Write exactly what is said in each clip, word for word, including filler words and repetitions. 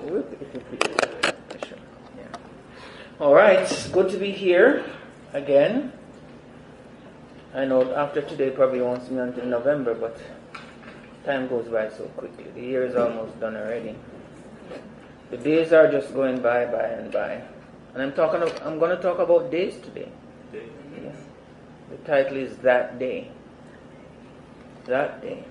Yeah. All right, good to be here again. I know after today probably won't see me until November, but time goes by so quickly. The year is almost done already. The days are just going by, by, and by. And I'm talking. I'm going to talk about days today. Yeah. The title is That Day. That Day.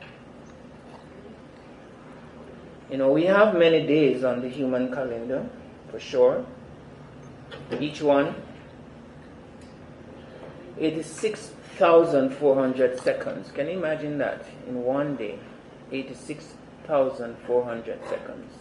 You know, we have many days on the human calendar, for sure. Each one, eighty-six thousand four hundred seconds. Can you imagine that? In one day, eighty-six thousand four hundred seconds.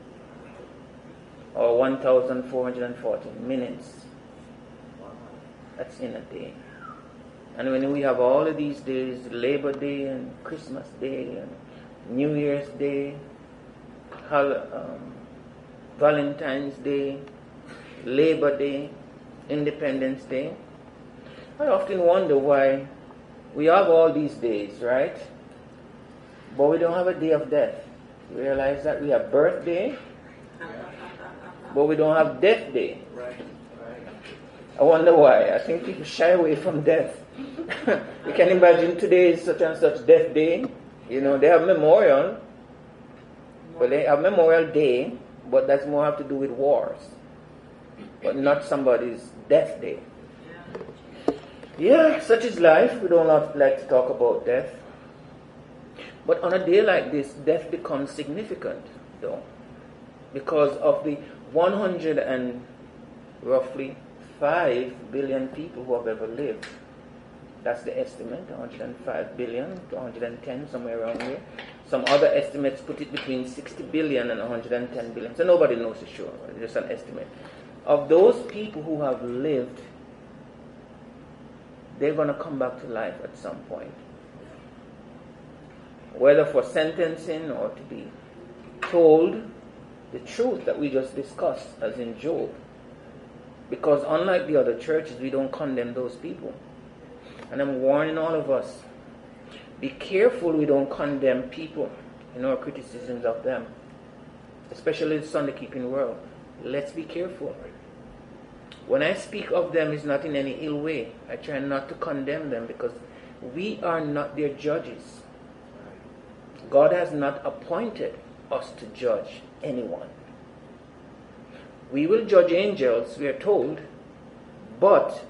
Or one thousand four hundred forty minutes. That's in a day. And when we have all of these days, Labor Day and Christmas Day and New Year's Day, um, Valentine's Day, Labor Day, Independence Day, I often wonder why we have all these days, right? But we don't have a day of death. You realize that? We have birthday, but we don't have death day. I wonder why. I think people shy away from death. You can imagine today is such and such death day. You know, they have memorial, but they have Memorial Day, but that's more have to do with wars, but not somebody's death day. Yeah, such is life. We don't like to talk about death. But on a day like this, death becomes significant, though, because of the one hundred and roughly five billion people who have ever lived. That's the estimate, one hundred five billion to one hundred ten, somewhere around here. Some other estimates put it between sixty billion and one hundred ten billion. So nobody knows for sure. It's just an estimate. Of those people who have lived, they're going to come back to life at some point. Whether for sentencing or to be told the truth that we just discussed, as in Job. Because unlike the other churches, we don't condemn those people. And I'm warning all of us, be careful we don't condemn people in our criticisms of them, especially the Sunday-keeping world. Let's be careful. When I speak of them, it's not in any ill way. I try not to condemn them because we are not their judges. God has not appointed us to judge anyone. We will judge angels, we are told, but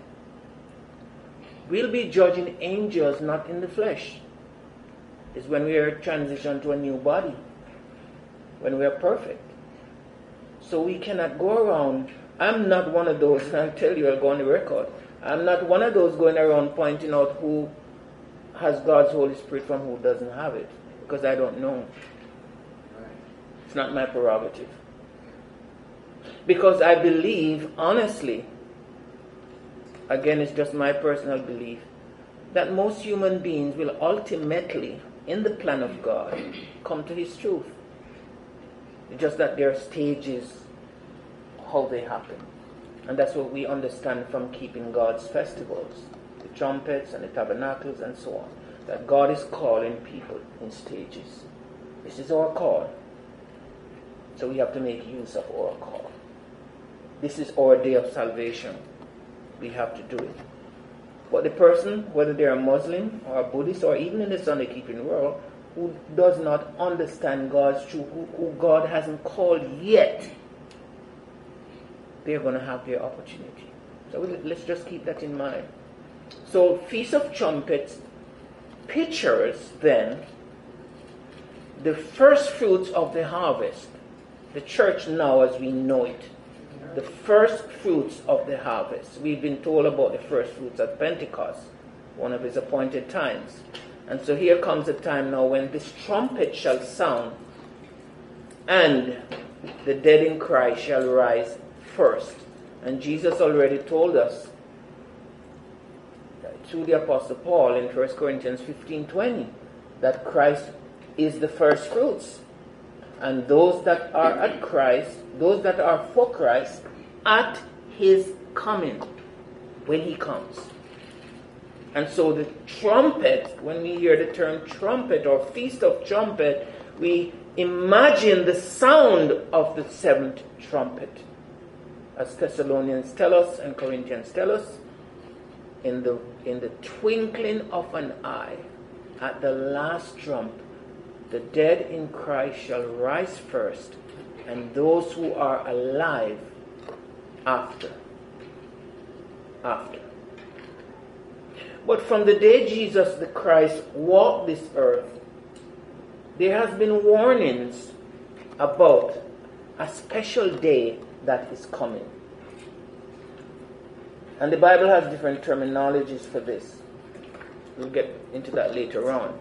we'll be judging angels not in the flesh. It's when we are transitioned to a new body, when we are perfect. So we cannot go around. I'm not one of those, and I'll tell you, I'll go on the record. I'm not one of those going around pointing out who has God's Holy Spirit from who doesn't have it, because I don't know. It's not my prerogative. Because I believe, honestly, again, it's just my personal belief, that most human beings will ultimately, in the plan of God, come to His truth. It's just that there are stages how they happen. And that's what we understand from keeping God's festivals, the trumpets and the tabernacles and so on, that God is calling people in stages. This is our call. So we have to make use of our call. This is our day of salvation. We have to do it. But the person, whether they're a Muslim or a Buddhist or even in the Sunday-keeping world, who does not understand God's truth, who, who God hasn't called yet, they're going to have their opportunity. So let's just keep that in mind. So Feast of Trumpets pictures then the first fruits of the harvest. The church now as we know it. The first fruits of the harvest. We've been told about the first fruits at Pentecost, one of His appointed times. And so here comes a time now when this trumpet shall sound, and the dead in Christ shall rise first. And Jesus already told us through the Apostle Paul in First Corinthians fifteen twenty that Christ is the first fruits. And those that are at Christ, those that are for Christ, at His coming, when He comes. And so the trumpet, when we hear the term trumpet or Feast of Trumpet, we imagine the sound of the seventh trumpet. As Thessalonians tell us and Corinthians tell us, in the, in the twinkling of an eye, at the last trump, the dead in Christ shall rise first, and those who are alive after. After. But from the day Jesus the Christ walked this earth, there has been warnings about a special day that is coming. And the Bible has different terminologies for this. We'll get into that later on.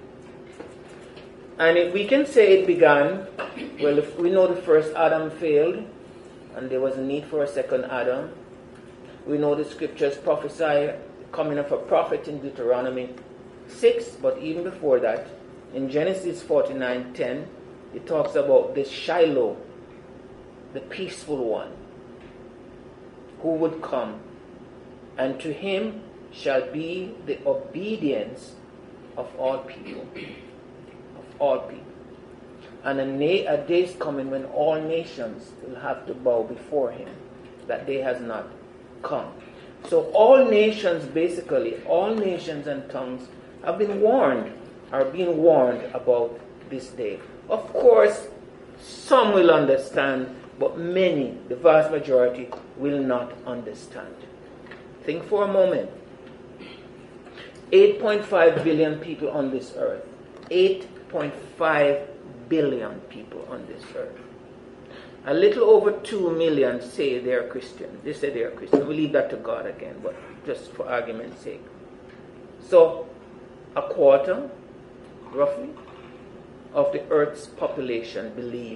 And it, we can say it began, well, if we know the first Adam failed, and there was a need for a second Adam. We know the scriptures prophesy coming of a prophet in Deuteronomy six, but even before that, in Genesis forty-nine ten, it talks about this Shiloh, the peaceful one, who would come, and to him shall be the obedience of all people. Of all people. And a, na- a day is coming when all nations will have to bow before him. That day has not come. So all nations, basically, all nations and tongues have been warned, are being warned about this day. Of course, some will understand, but many, the vast majority, will not understand. Think for a moment. eight point five billion people on this earth. eight point five billion people on this earth. A little over two million say they are Christian. They say they are Christian. We leave that to God again, but just for argument's sake. So, a quarter, roughly, of the earth's population believe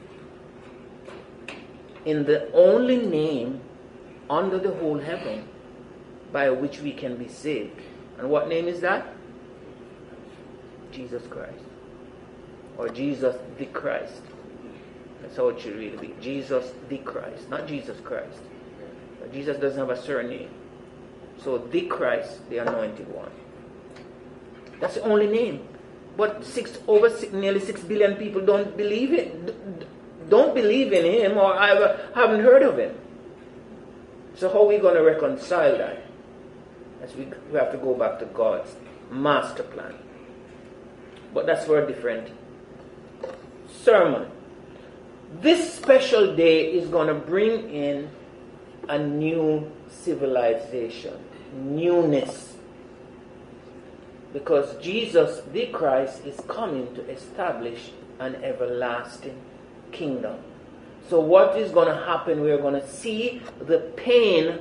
in the only name under the whole heaven by which we can be saved. And what name is that? Jesus Christ. Or Jesus the Christ. That's how it should really be. Jesus the Christ, not Jesus Christ. But Jesus doesn't have a surname. So the Christ, the anointed one. That's the only name. But six over six, nearly six billion people don't believe it. Don't believe in him, or either haven't heard of him. So how are we going to reconcile that? As we, we have to go back to God's master plan. But that's for a different sermon. This special day is going to bring in a new civilization, newness. Because Jesus, the Christ, is coming to establish an everlasting kingdom. So what is going to happen? We're going to see the pain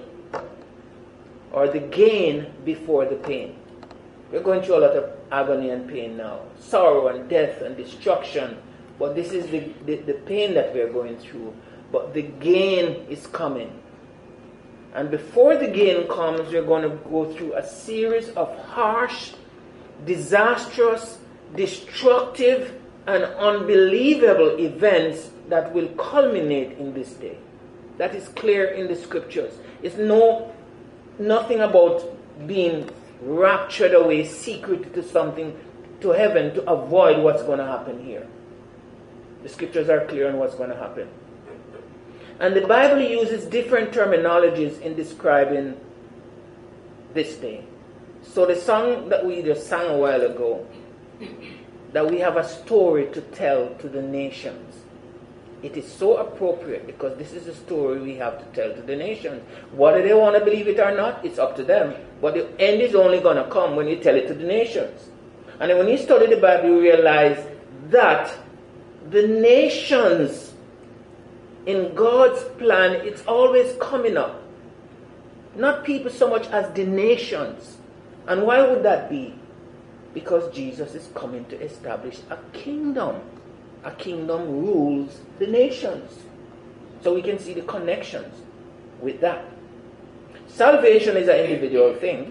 or the gain before the pain. We're going through a lot of agony and pain now. Sorrow and death and destruction. But this is the, the, the pain that we're going through. But the gain is coming. And before the gain comes, we're going to go through a series of harsh, disastrous, destructive, and unbelievable events that will culminate in this day. That is clear in the scriptures. It's no nothing about being raptured away secret to something, to heaven, to avoid what's going to happen here. The scriptures are clear on what's going to happen. And the Bible uses different terminologies in describing this day. So the song that we just sang a while ago, that we have a story to tell to the nations. It is so appropriate because this is a story we have to tell to the nations. Whether they want to believe it or not, it's up to them. But the end is only going to come when you tell it to the nations. And then when you study the Bible, you realize that the nations, in God's plan, it's always coming up. Not people so much as the nations. And why would that be? Because Jesus is coming to establish a kingdom. A kingdom rules the nations. So we can see the connections with that. Salvation is an individual thing.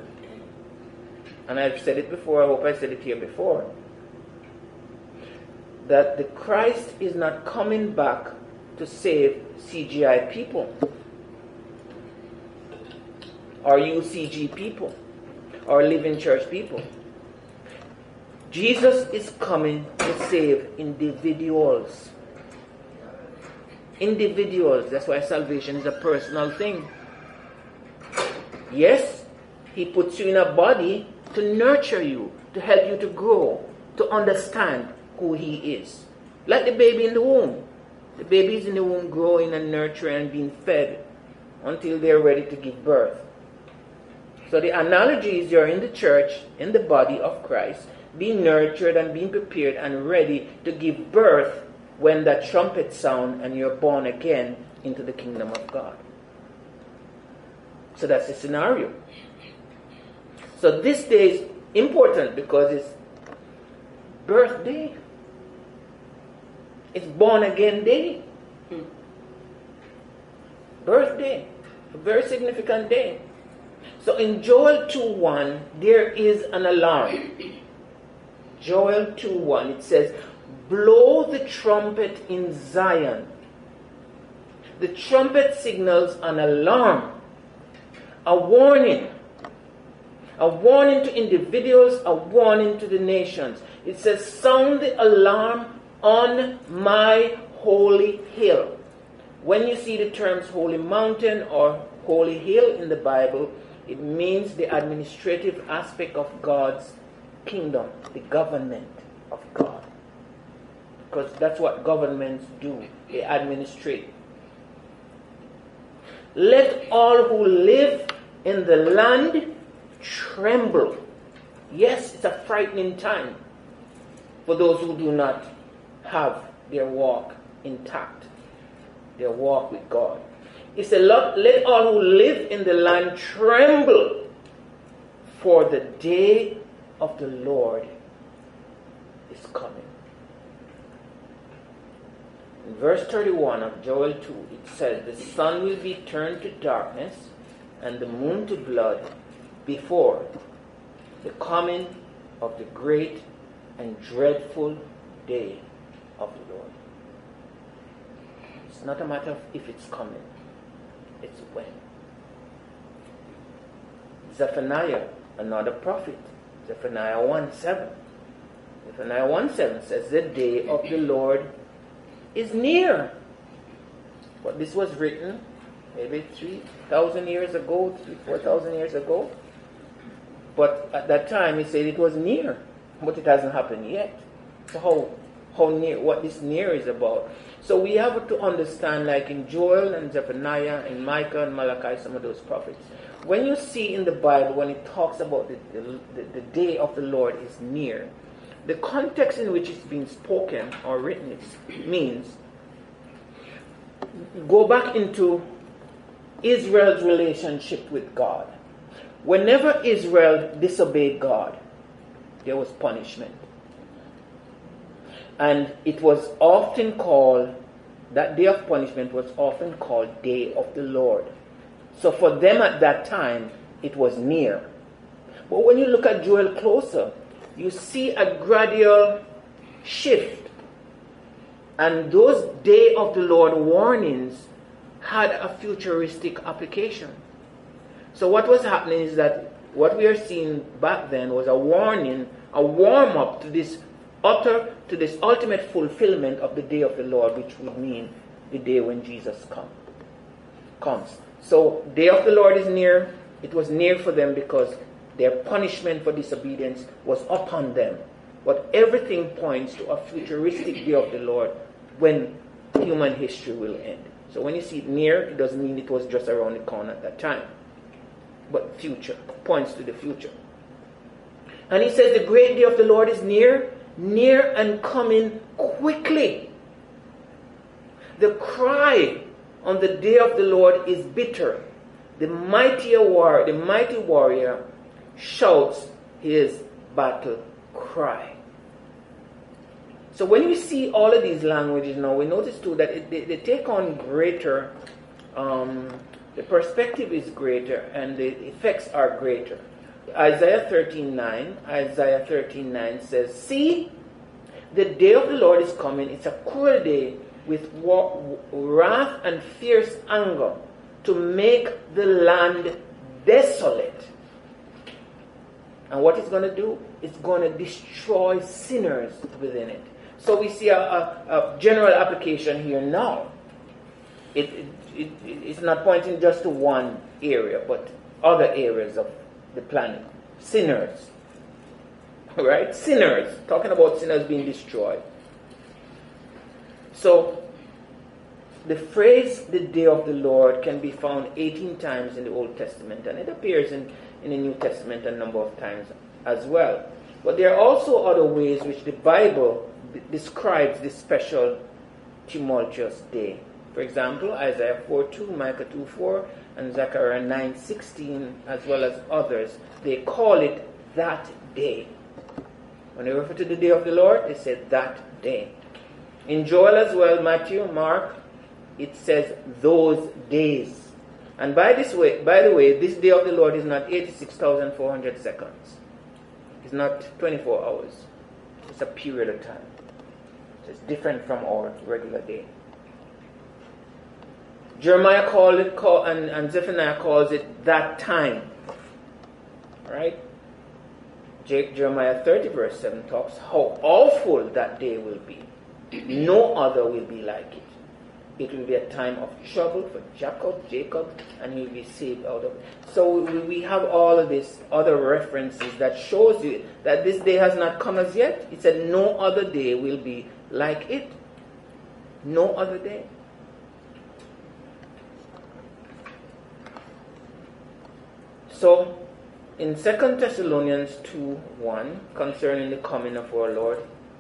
And I've said it before, I hope I said it here before. That the Christ is not coming back to save C G I people. Or U C G people. Or living church people. Jesus is coming to save individuals. Individuals. That's why salvation is a personal thing. Yes, he puts you in a body to nurture you, to help you to grow, to understand who he is. Like the baby in the womb. The baby is in the womb growing and nurturing and being fed until they're ready to give birth. So the analogy is you're in the church, in the body of Christ, being nurtured and being prepared and ready to give birth when that trumpet sound and you're born again into the kingdom of God. So that's the scenario. So this day is important because it's birthday. It's born again day. Birthday. A very significant day. So in Joel two one, there is an alarm. Joel two one, it says, blow the trumpet in Zion. The trumpet signals an alarm, a warning. A warning to individuals, a warning to the nations. It says, sound the alarm on my holy hill. When you see the terms holy mountain or holy hill in the Bible, it means the administrative aspect of God's kingdom, the government of God. Because that's what governments do. They administrate. Let all who live in the land tremble. Yes, it's a frightening time for those who do not have their walk intact, their walk with God. It's a lot. Let all who live in the land tremble, for the day of the Lord is coming. In verse thirty-one of Joel two, it says, the sun will be turned to darkness and the moon to blood before the coming of the great and dreadful day of the Lord. It's not a matter of if it's coming, it's when. Zephaniah, another prophet, Zephaniah one seven. Zephaniah one seven says, the day of the Lord is near. But this was written maybe three thousand years ago, three, four thousand years ago. But at that time he said it was near, but it hasn't happened yet. So how how near, what this near is about. So we have to understand, like in Joel and Zephaniah and Micah and Malachi, some of those prophets. When you see in the Bible, when it talks about the, the, the day of the Lord is near, the context in which it's being spoken or written it means, go back into Israel's relationship with God. Whenever Israel disobeyed God, there was punishment. And it was often called, that day of punishment was often called Day of the Lord. So for them at that time, it was near. But when you look at Joel closer, you see a gradual shift. And those Day of the Lord warnings had a futuristic application. So what was happening is that what we are seeing back then was a warning, a warm-up to this utter, to this ultimate fulfillment of the day of the Lord, which would mean the day when Jesus come, comes. So, day of the Lord is near. It was near for them because their punishment for disobedience was upon them. But everything points to a futuristic day of the Lord when human history will end. So when you see it near, it doesn't mean it was just around the corner at that time. But future, points to the future. And he says the great day of the Lord is near, near and coming quickly. The cry on the day of the Lord is bitter. The mighty war, the mighty warrior shouts his battle cry. So when we see all of these languages now, we notice too that it, they, they take on greater, um, the perspective is greater and the effects are greater. Isaiah thirteen nine, Isaiah thirteen nine says, see, the day of the Lord is coming. It's a cruel day with war, wrath and fierce anger to make the land desolate And what it's going to do, it's going to destroy sinners within it. So we see a, a, a general application here now. It, it, it, it's not pointing just to one area, but other areas of the planet. Sinners. Right? Sinners. Talking about sinners being destroyed. So, the phrase, the day of the Lord, can be found eighteen times in the Old Testament, and it appears in, in the New Testament a number of times as well. But there are also other ways which the Bible b- describes this special tumultuous day. For example, Isaiah four two, Micah two four, and Zechariah nine sixteen, as well as others, they call it that day. When they refer to the day of the Lord, they say that day. In Joel as well, Matthew, Mark, it says those days. And by this way, by the way, this day of the Lord is not eighty-six thousand four hundred seconds. It's not twenty-four hours. It's a period of time. It's different from our regular day. Jeremiah called it, call, and, and Zephaniah calls it that time. Right? Jeremiah thirty verse seven talks how awful that day will be. No other will be like it. It will be a time of trouble for Jacob, Jacob, and he will be saved out of it. So we have all of these other references that shows you that this day has not come as yet. It said no other day will be like it. No other day. So, in Second Thessalonians two one, concerning the coming of our Lord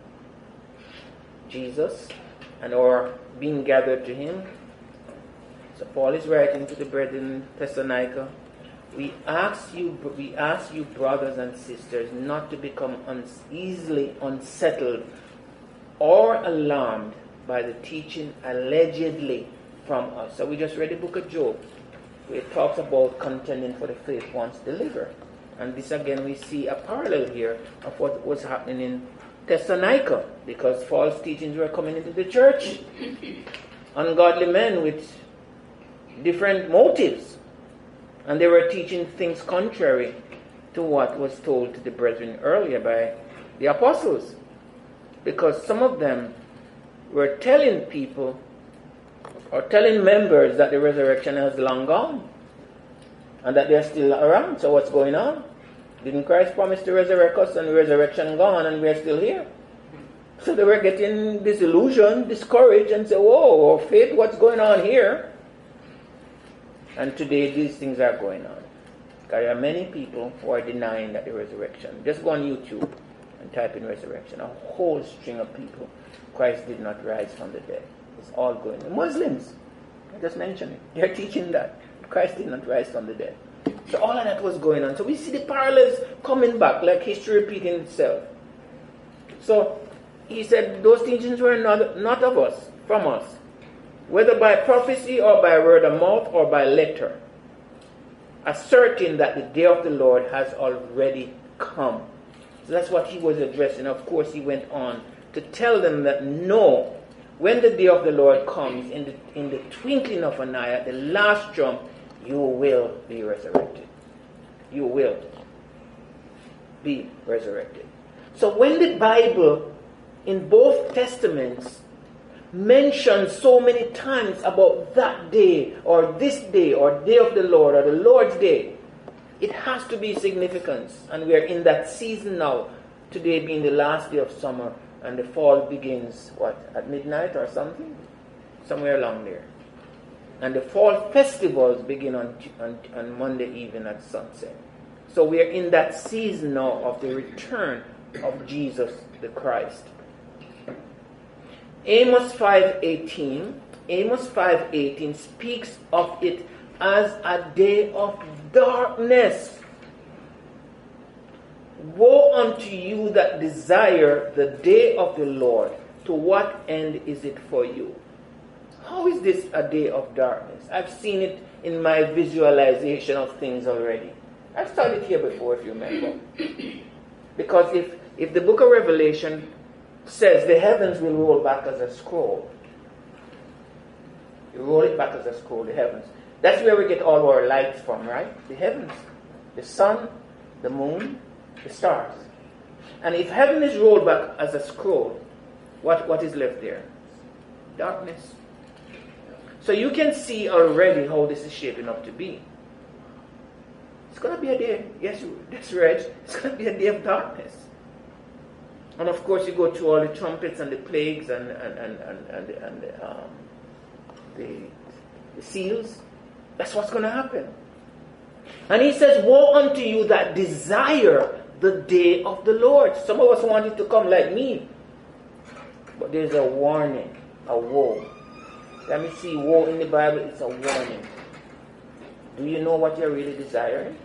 Jesus and our being gathered to him, so Paul is writing to the brethren in Thessalonica, we ask you, we ask you, brothers and sisters, not to become un- easily unsettled or alarmed by the teaching allegedly from us. So we just read the book of Job, where it talks about contending for the faith once delivered. And this again, we see a parallel here of what was happening in Thessalonica, because false teachings were coming into the church. Ungodly men with different motives. And they were teaching things contrary to what was told to the brethren earlier by the apostles. Because some of them were telling people or telling members that the resurrection has long gone and that they're still around. So what's going on? Didn't Christ promise to resurrect us and the resurrection gone and we're still here? So they were getting disillusioned, discouraged, and say, whoa, faith, what's going on here? And today these things are going on. There are many people who are denying that the resurrection. Just go on YouTube and type in resurrection. A whole string of people. Christ did not rise from the dead. It's all going on. Muslims, I just mentioned it. They're teaching that Christ did not rise from the dead. So all of that was going on. So we see the parallels coming back, like history repeating itself. So he said those teachings were not, not of us, from us, whether by prophecy or by word of mouth or by letter, asserting that the day of the Lord has already come. So that's what he was addressing. Of course, he went on to tell them that no, when the day of the Lord comes, in the, in the twinkling of an eye, at the last trump, you will be resurrected. You will be resurrected. So when the Bible, in both testaments, mentions so many times about that day, or this day, or day of the Lord, or the Lord's day, it has to be significance. And we are in that season now, today being the last day of summer, and the fall begins, what, at midnight or something? Somewhere along there. And the fall festivals begin on, on, on Monday evening at sunset. So we are in that season now of the return of Jesus the Christ. Amos five eighteen, Amos five eighteen speaks of it as a day of darkness. Woe unto you that desire the day of the Lord. To what end is it for you? How is this a day of darkness? I've seen it in my visualization of things already. I've studied here before, if you remember. Because if, if the book of Revelation says the heavens will roll back as a scroll, you roll it back as a scroll, the heavens. That's where we get all our lights from, right? The heavens. The sun, the moon, The stars. And if heaven is rolled back as a scroll, what, what is left there? Darkness. So you can see already how this is shaping up to be. It's going to be a day, yes, that's right, it's going to be a day of darkness. And of course you go through all the trumpets and the plagues and, and, and, and, and, and the, um, the, the seals. That's what's going to happen. And he says, woe unto you that desire the day of the Lord. Some of us want it to come like me. But there's a warning, a woe. Let me see, woe in the Bible, it's a warning. Do you know what you're really desiring?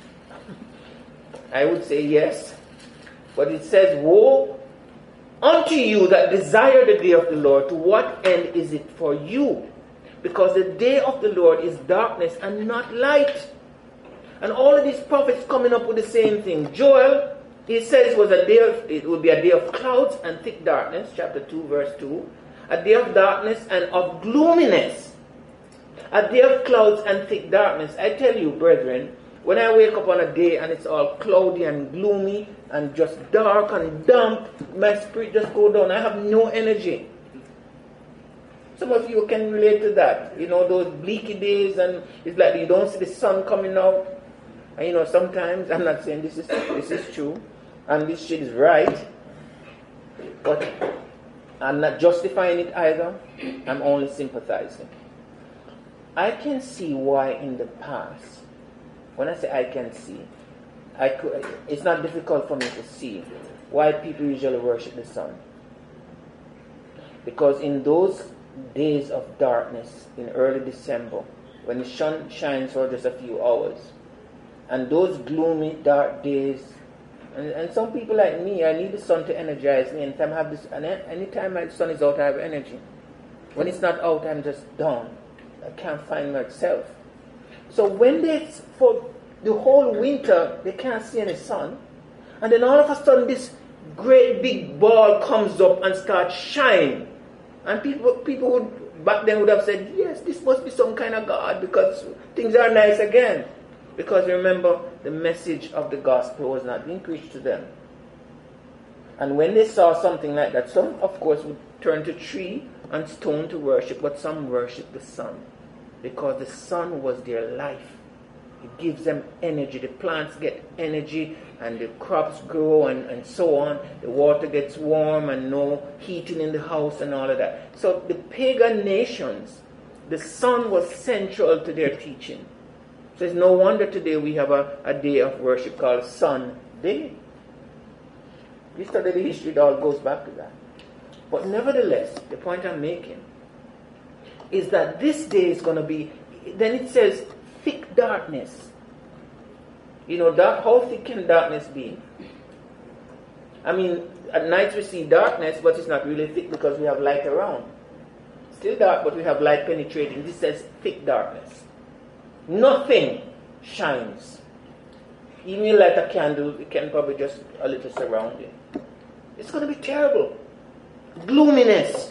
I would say yes. But it says, woe unto you that desire the day of the Lord. To what end is it for you? Because the day of the Lord is darkness and not light. And all of these prophets coming up with the same thing. Joel, he says it was a day of, it would be a day of clouds and thick darkness, chapter two, verse two. A day of darkness and of gloominess. A day of clouds and thick darkness. I tell you, brethren, when I wake up on a day and it's all cloudy and gloomy and just dark and damp, my spirit just goes down. I have no energy. Some of you can relate to that. You know, those bleaky days and it's like you don't see the sun coming out. And you know, sometimes, I'm not saying this is this is true, and this shit is right, but I'm not justifying it either. I'm only sympathizing. I can see why in the past, when I say I can see, I could, it's not difficult for me to see why people usually worship the sun. Because in those days of darkness, in early December, when the sun shines for just a few hours, and those gloomy, dark days, and, and some people like me, I need the sun to energize me. Anytime I have this, and anytime my sun is out, I have energy. When it's not out, I'm just down. I can't find myself. So when they, for the whole winter, they can't see any sun, and then all of a sudden this great big ball comes up and starts shining, and people, people would back then would have said, yes, this must be some kind of God because things are nice again. Because remember, the message of the gospel was not being preached to them. And when they saw something like that, some, of course, would turn to tree and stone to worship, but some worship the sun. Because the sun was their life. It gives them energy. The plants get energy, and the crops grow, and, and so on. The water gets warm, and no heating in the house, and all of that. So the pagan nations, the sun was central to their teaching. So it's no wonder today we have a, a day of worship called Sun Day. You study the history, it all goes back to that. But nevertheless, the point I'm making is that this day is going to be, then it says, thick darkness. You know, dark, how thick can darkness be? I mean, at night we see darkness, but it's not really thick because we have light around. Still dark, but we have light penetrating. This says thick darkness. Nothing shines. Even you light a candle, it can probably just a little surrounding. It's going to be terrible. Gloominess.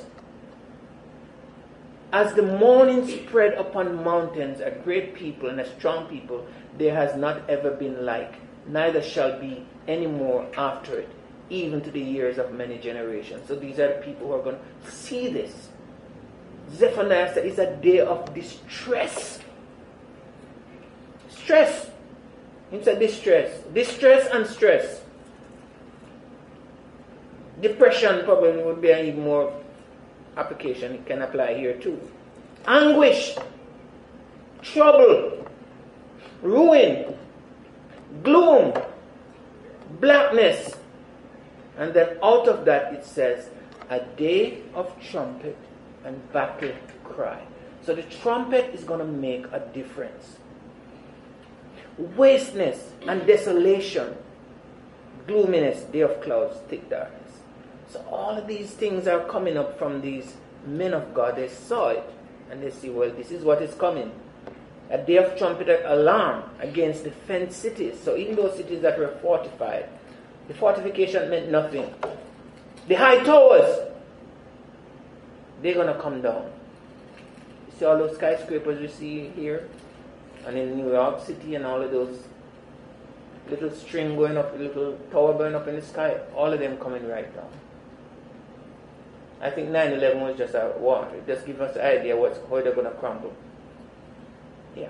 As the morning spread upon mountains, a great people and a strong people, there has not ever been like, neither shall be any more after it, even to the years of many generations. So these are the people who are going to see this. Zephaniah said it's a day of distress. Stress. He said distress. Distress and stress. Depression probably would be an even more application. It can apply here too. Anguish. Trouble. Ruin. Gloom. Blackness. And then out of that it says, a day of trumpet and battle cry. So the trumpet is going to make a difference. Wasteness and desolation, gloominess, day of clouds, thick darkness. So all of these things are coming up from these men of God. They saw it and they see, well, this is what is coming. A day of trumpet alarm against the fenced cities. So even those cities that were fortified, the fortification meant nothing. The high towers, they're going to come down. You see all those skyscrapers you see here? And in New York City and all of those little string going up, little tower going up in the sky, all of them coming right down. I think nine eleven was just a war. It just gives us the idea what's, how they're going to crumble. Yeah.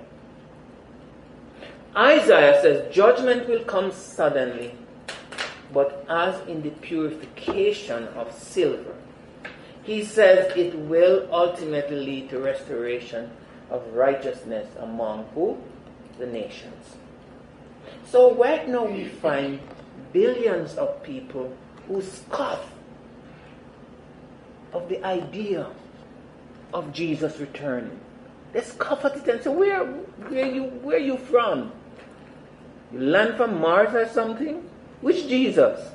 Isaiah says judgment will come suddenly, but as in the purification of silver. He says it will ultimately lead to restoration of righteousness among who? The nations. So right now we find billions of people who scoff of the idea of Jesus returning. They scoff at it and say, where, where, you, where are you from? You land from Mars or something? Which Jesus?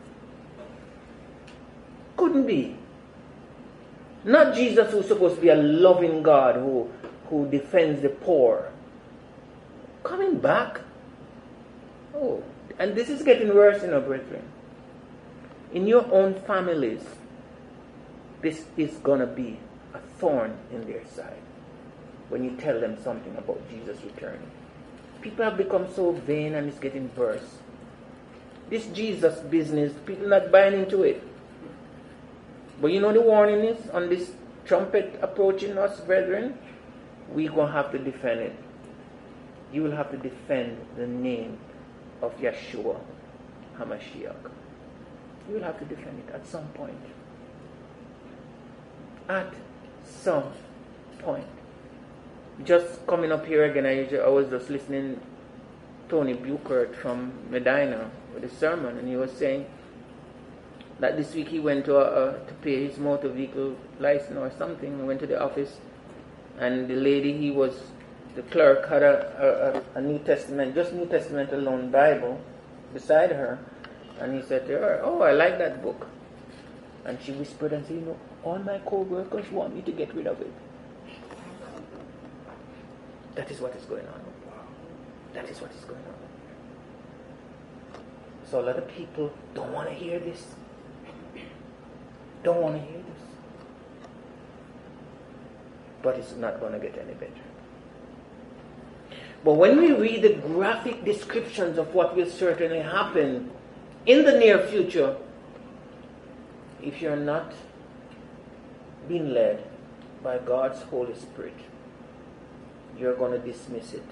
Couldn't be. Not Jesus who's supposed to be a loving God who, who defends the poor. Coming back? Oh, and this is getting worse, you know, brethren. In your own families, this is going to be a thorn in their side when you tell them something about Jesus returning. People have become so vain and it's getting worse. This Jesus business, people not buying into it. But you know the warning is on this trumpet approaching us, brethren, we're going to have to defend it. You will have to defend the name of Yeshua HaMashiach. You will have to defend it at some point. At some point. Just coming up here again, I, I was just listening to Tony Buchert from Medina with a sermon, and he was saying that this week he went to a, a, to pay his motor vehicle license or something. He went to the office, and the lady, he was, the clerk had a, a, a New Testament, just New Testament alone Bible beside her, and he said to her, "Oh, I like that book." And she whispered and said, "You know, all my co-workers want me to get rid of it." That is what is going on. That is what is going on. So a lot of people don't want to hear this. Don't want to hear this. But it's not going to get any better. But when we read the graphic descriptions of what will certainly happen in the near future, if you're not being led by God's Holy Spirit, you're going to dismiss it.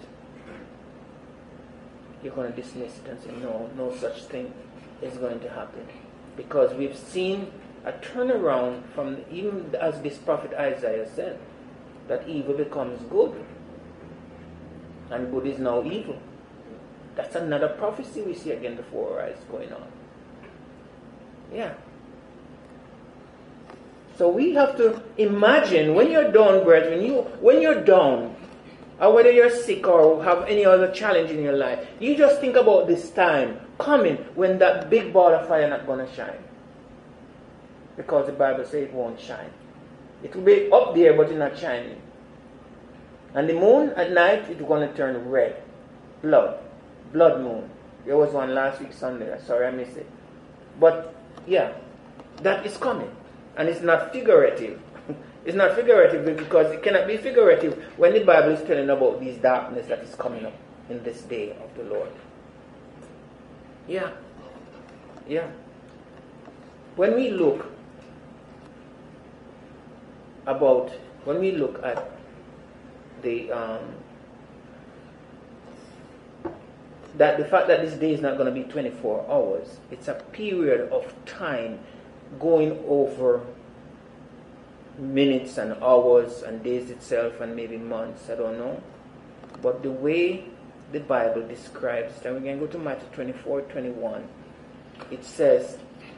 You're going to dismiss it and say, no, no such thing is going to happen. Because we've seen a turnaround from, even as this prophet Isaiah said, that evil becomes good. And good is now evil. That's another prophecy we see again before our eyes going on. Yeah. So we have to imagine when you're down, brethren, you, when you're down, or whether you're sick or have any other challenge in your life, you just think about this time coming when that big ball of fire not going to shine. Because the Bible says it won't shine. It will be up there, but it's not shining. And the moon at night, it's going to turn red. Blood. Blood moon. There was one last week Sunday. Sorry I missed it. But, yeah, that is coming. And it's not figurative. It's not figurative because it cannot be figurative when the Bible is telling about this darkness that is coming up in this day of the Lord. Yeah. Yeah. When we look about, when we look at the, um, that the fact that this day is not going to be twenty-four hours, it's a period of time going over minutes and hours and days itself and maybe months, I don't know. But the way the Bible describes it, and we can go to Matthew twenty-four, twenty-one, it says,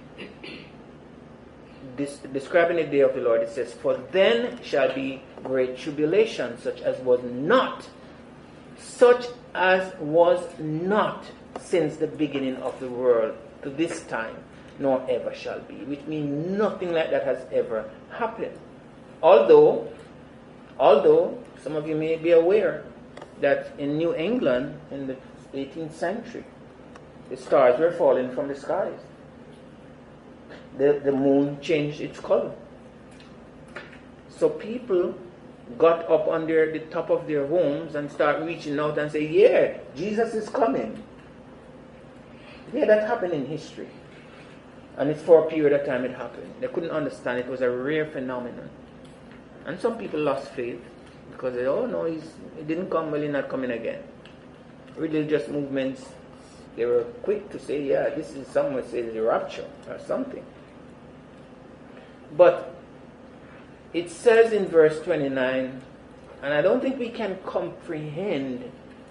this, describing the day of the Lord, it says, "For then shall be great tribulation, such as was not, such as was not since the beginning of the world to this time, nor ever shall be." Which means nothing like that has ever happened. Although, although some of you may be aware that in New England in the eighteenth century, the stars were falling from the skies. The, the moon changed its color. So people got up on their, the top of their homes and start reaching out and say, "Yeah, Jesus is coming." Yeah, that happened in history. And it's for a period of time it happened. They couldn't understand it. It was a rare phenomenon. And some people lost faith because they, oh no, he's, he didn't come, well, he's not coming again. Religious movements, they were quick to say, yeah, this is, some would say the rapture or something. But it says in verse twenty-nine, and I don't think we can comprehend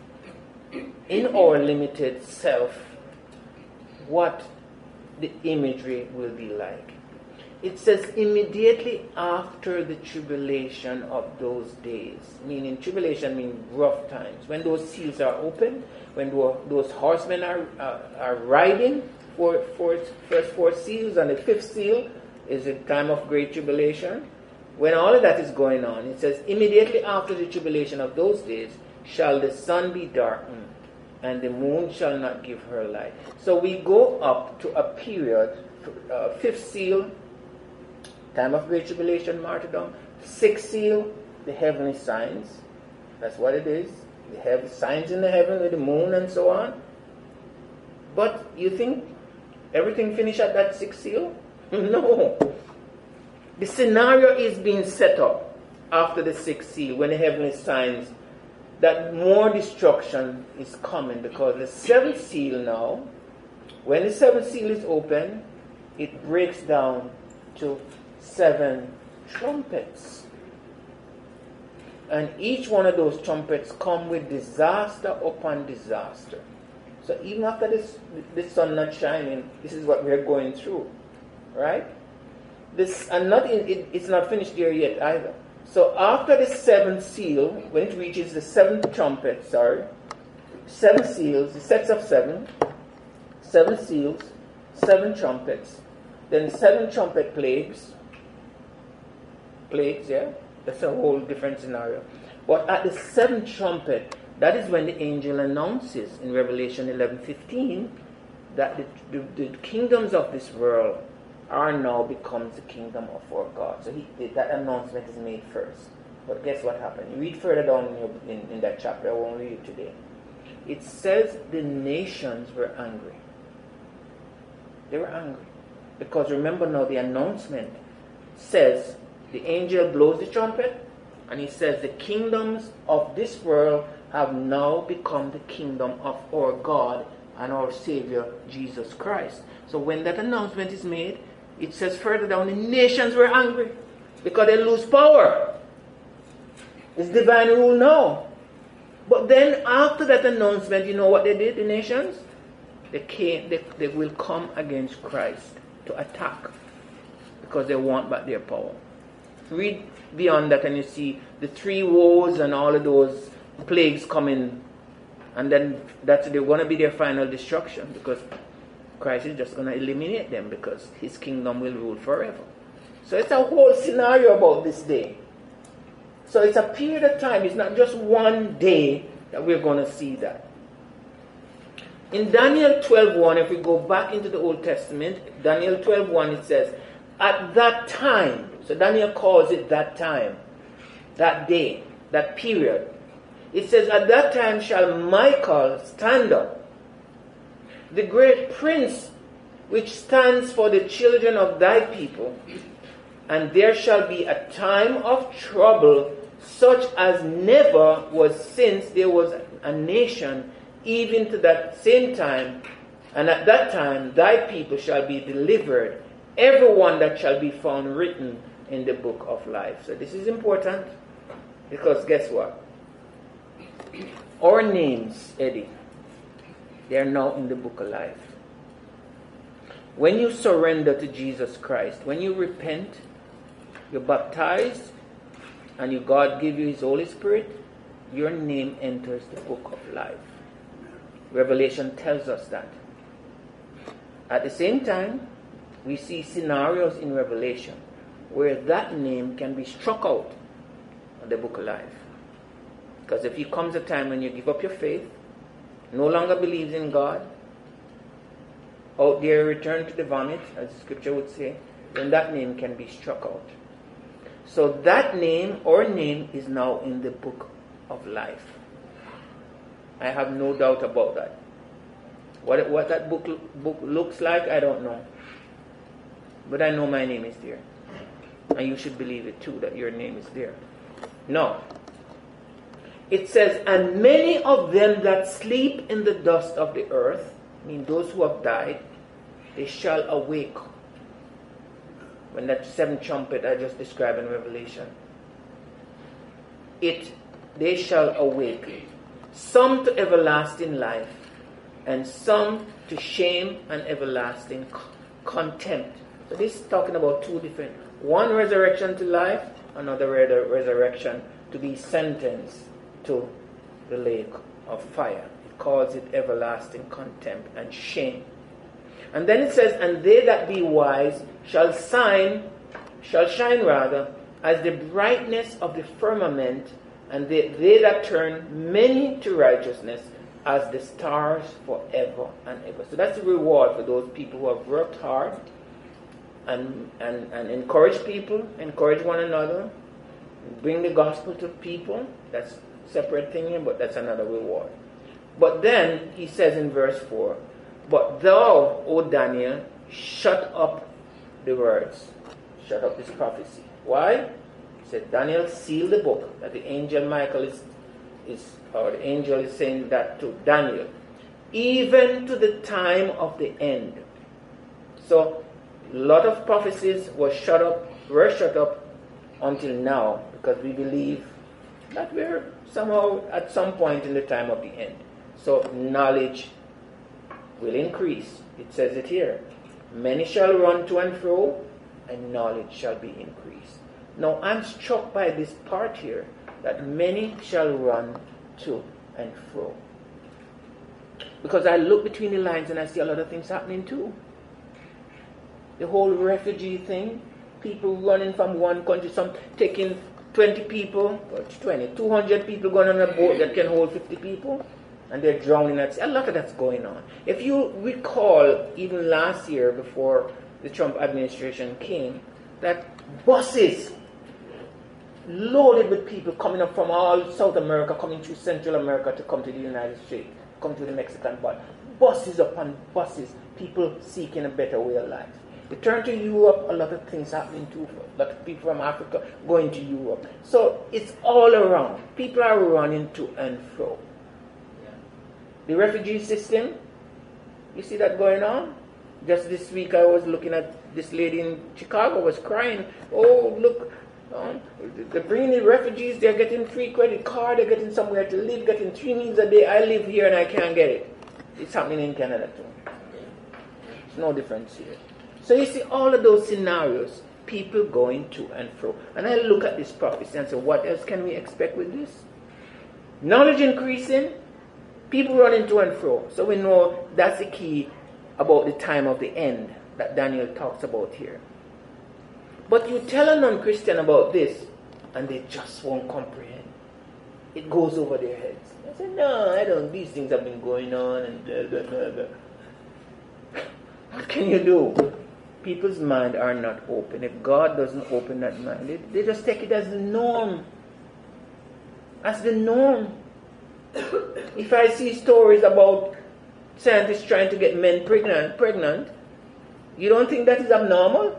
in our limited self what the imagery will be like. It says immediately after the tribulation of those days. Meaning tribulation means rough times. When those seals are opened, when those horsemen are, uh, are riding for, for first four seals, and the fifth seal is a time of great tribulation. When all of that is going on, it says immediately after the tribulation of those days shall the sun be darkened, and the moon shall not give her light. So we go up to a period, uh, fifth seal, time of great tribulation, martyrdom. Sixth seal, the heavenly signs. That's what it is. The heaven, signs in the heaven with the moon and so on. But you think everything finished at that sixth seal? No. The scenario is being set up after the sixth seal, when the heavenly signs, that more destruction is coming, because the seventh seal now, when the seventh seal is open, it breaks down to seven trumpets. And each one of those trumpets come with disaster upon disaster. So even after this, the sun not shining, this is what we're going through. Right? This, and not in, it, it's not finished there yet either. So after the seventh seal, when it reaches the seventh trumpet, sorry, seven seals, the sets of seven, seven seals, seven trumpets, then seven trumpet plagues, plagues, yeah, that's a whole different scenario. But at the seventh trumpet, that is when the angel announces in Revelation eleven fifteen that the, the, the kingdoms of this world are now becomes the kingdom of our God. So he, that announcement is made first. But guess what happened? You read further down in, your, in, in that chapter. I won't read it today. It says the nations were angry. They were angry. Because remember now, the announcement says the angel blows the trumpet, and he says the kingdoms of this world have now become the kingdom of our God and our Savior, Jesus Christ. So when that announcement is made, it says further down, the nations were angry because they lose power. It's divine rule now. But then after that announcement, you know what they did, the nations? They came, they, they will come against Christ to attack because they want back their power. Read beyond that and you see the three woes and all of those plagues coming, and then that's they're going to be their final destruction, because Christ is just going to eliminate them, because his kingdom will rule forever. So it's a whole scenario about this day. So it's a period of time. It's not just one day that we're going to see that. In Daniel twelve one, if we go back into the Old Testament, Daniel twelve one, it says, at that time, so Daniel calls it that time, that day, that period. It says, at that time shall Michael stand up, the great prince, which stands for the children of thy people, and there shall be a time of trouble, such as never was since there was a nation, even to that same time. And at that time thy people shall be delivered, everyone that shall be found written in the book of life. So this is important, because guess what? Our names, Eddie, they are now in the book of life. When you surrender to Jesus Christ, when you repent, you're baptized, and you, God give you his Holy Spirit, your name enters the book of life. Revelation tells us that. At the same time, we see scenarios in Revelation where that name can be struck out of the book of life. Because if it comes a time when you give up your faith, no longer believes in God, out there return to the vomit, as the scripture would say, then that name can be struck out. So that name, or name, is now in the book of life. I have no doubt about that. What, what that book, book looks like, I don't know. But I know my name is there. And you should believe it too, that your name is there. No. It says, and many of them that sleep in the dust of the earth, I mean those who have died, they shall awake. When that seventh trumpet I just described in Revelation. It, they shall awake. Some to everlasting life, and some to shame and everlasting contempt. So this is talking about two different, one resurrection to life, another resurrection to be sentenced to the lake of fire. It calls it everlasting contempt and shame. And then it says, and they that be wise shall shine, shall shine rather, as the brightness of the firmament, and they, they that turn many to righteousness, as the stars forever and ever. So that's the reward for those people who have worked hard and, and, and encourage people, encourage one another, bring the gospel to people. That's a separate thing, but that's another reward. But then he says in verse four, but thou, O Daniel, shut up the words. Shut up this prophecy. Why? He said, Daniel, seal the book. That the angel Michael is, is, or the angel is saying that to Daniel. Even to the time of the end. So, a lot of prophecies were shut up, were shut up until now, because we believe that we're somehow at some point in the time of the end. So, knowledge will increase. It says it here. Many shall run to and fro, and knowledge shall be increased. Now I'm struck by this part here, that many shall run to and fro. Because I look between the lines and I see a lot of things happening too. The whole refugee thing, people running from one country, some taking twenty people, or twenty, two hundred people going on a boat that can hold fifty people. And they're drowning at sea. A lot of that's going on. If you recall, even last year before the Trump administration came, that buses loaded with people coming up from all South America, coming through Central America to come to the United States, come to the Mexican border. Buses upon buses, people seeking a better way of life. You turn to Europe, a lot of things happening too. A lot of people from Africa going to Europe. So it's all around. People are running to and fro. The refugee system, you see that going on? Just this week I was looking at this lady in Chicago was crying. Oh, look, um, they're bringing the refugees, they're getting free credit card, they're getting somewhere to live, getting three meals a day. I live here and I can't get it. It's happening in Canada too. There's no difference here. So you see all of those scenarios, people going to and fro. And I look at this prophecy and say, what else can we expect with this? Knowledge increasing, people running to and fro. So we know that's the key about the time of the end that Daniel talks about here. But you tell a non-Christian about this, and they just won't comprehend. It goes over their heads. I say, no, I don't. These things have been going on, and blah, blah, blah, blah. What can you do? People's minds are not open. If God doesn't open that mind, they, they just take it as the norm. As the norm. If I see stories about scientists trying to get men pregnant, pregnant, you don't think that is abnormal?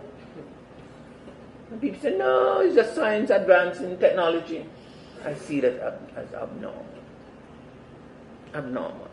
And people say, no, it's just science advancing technology. I see that as abnormal. Abnormal.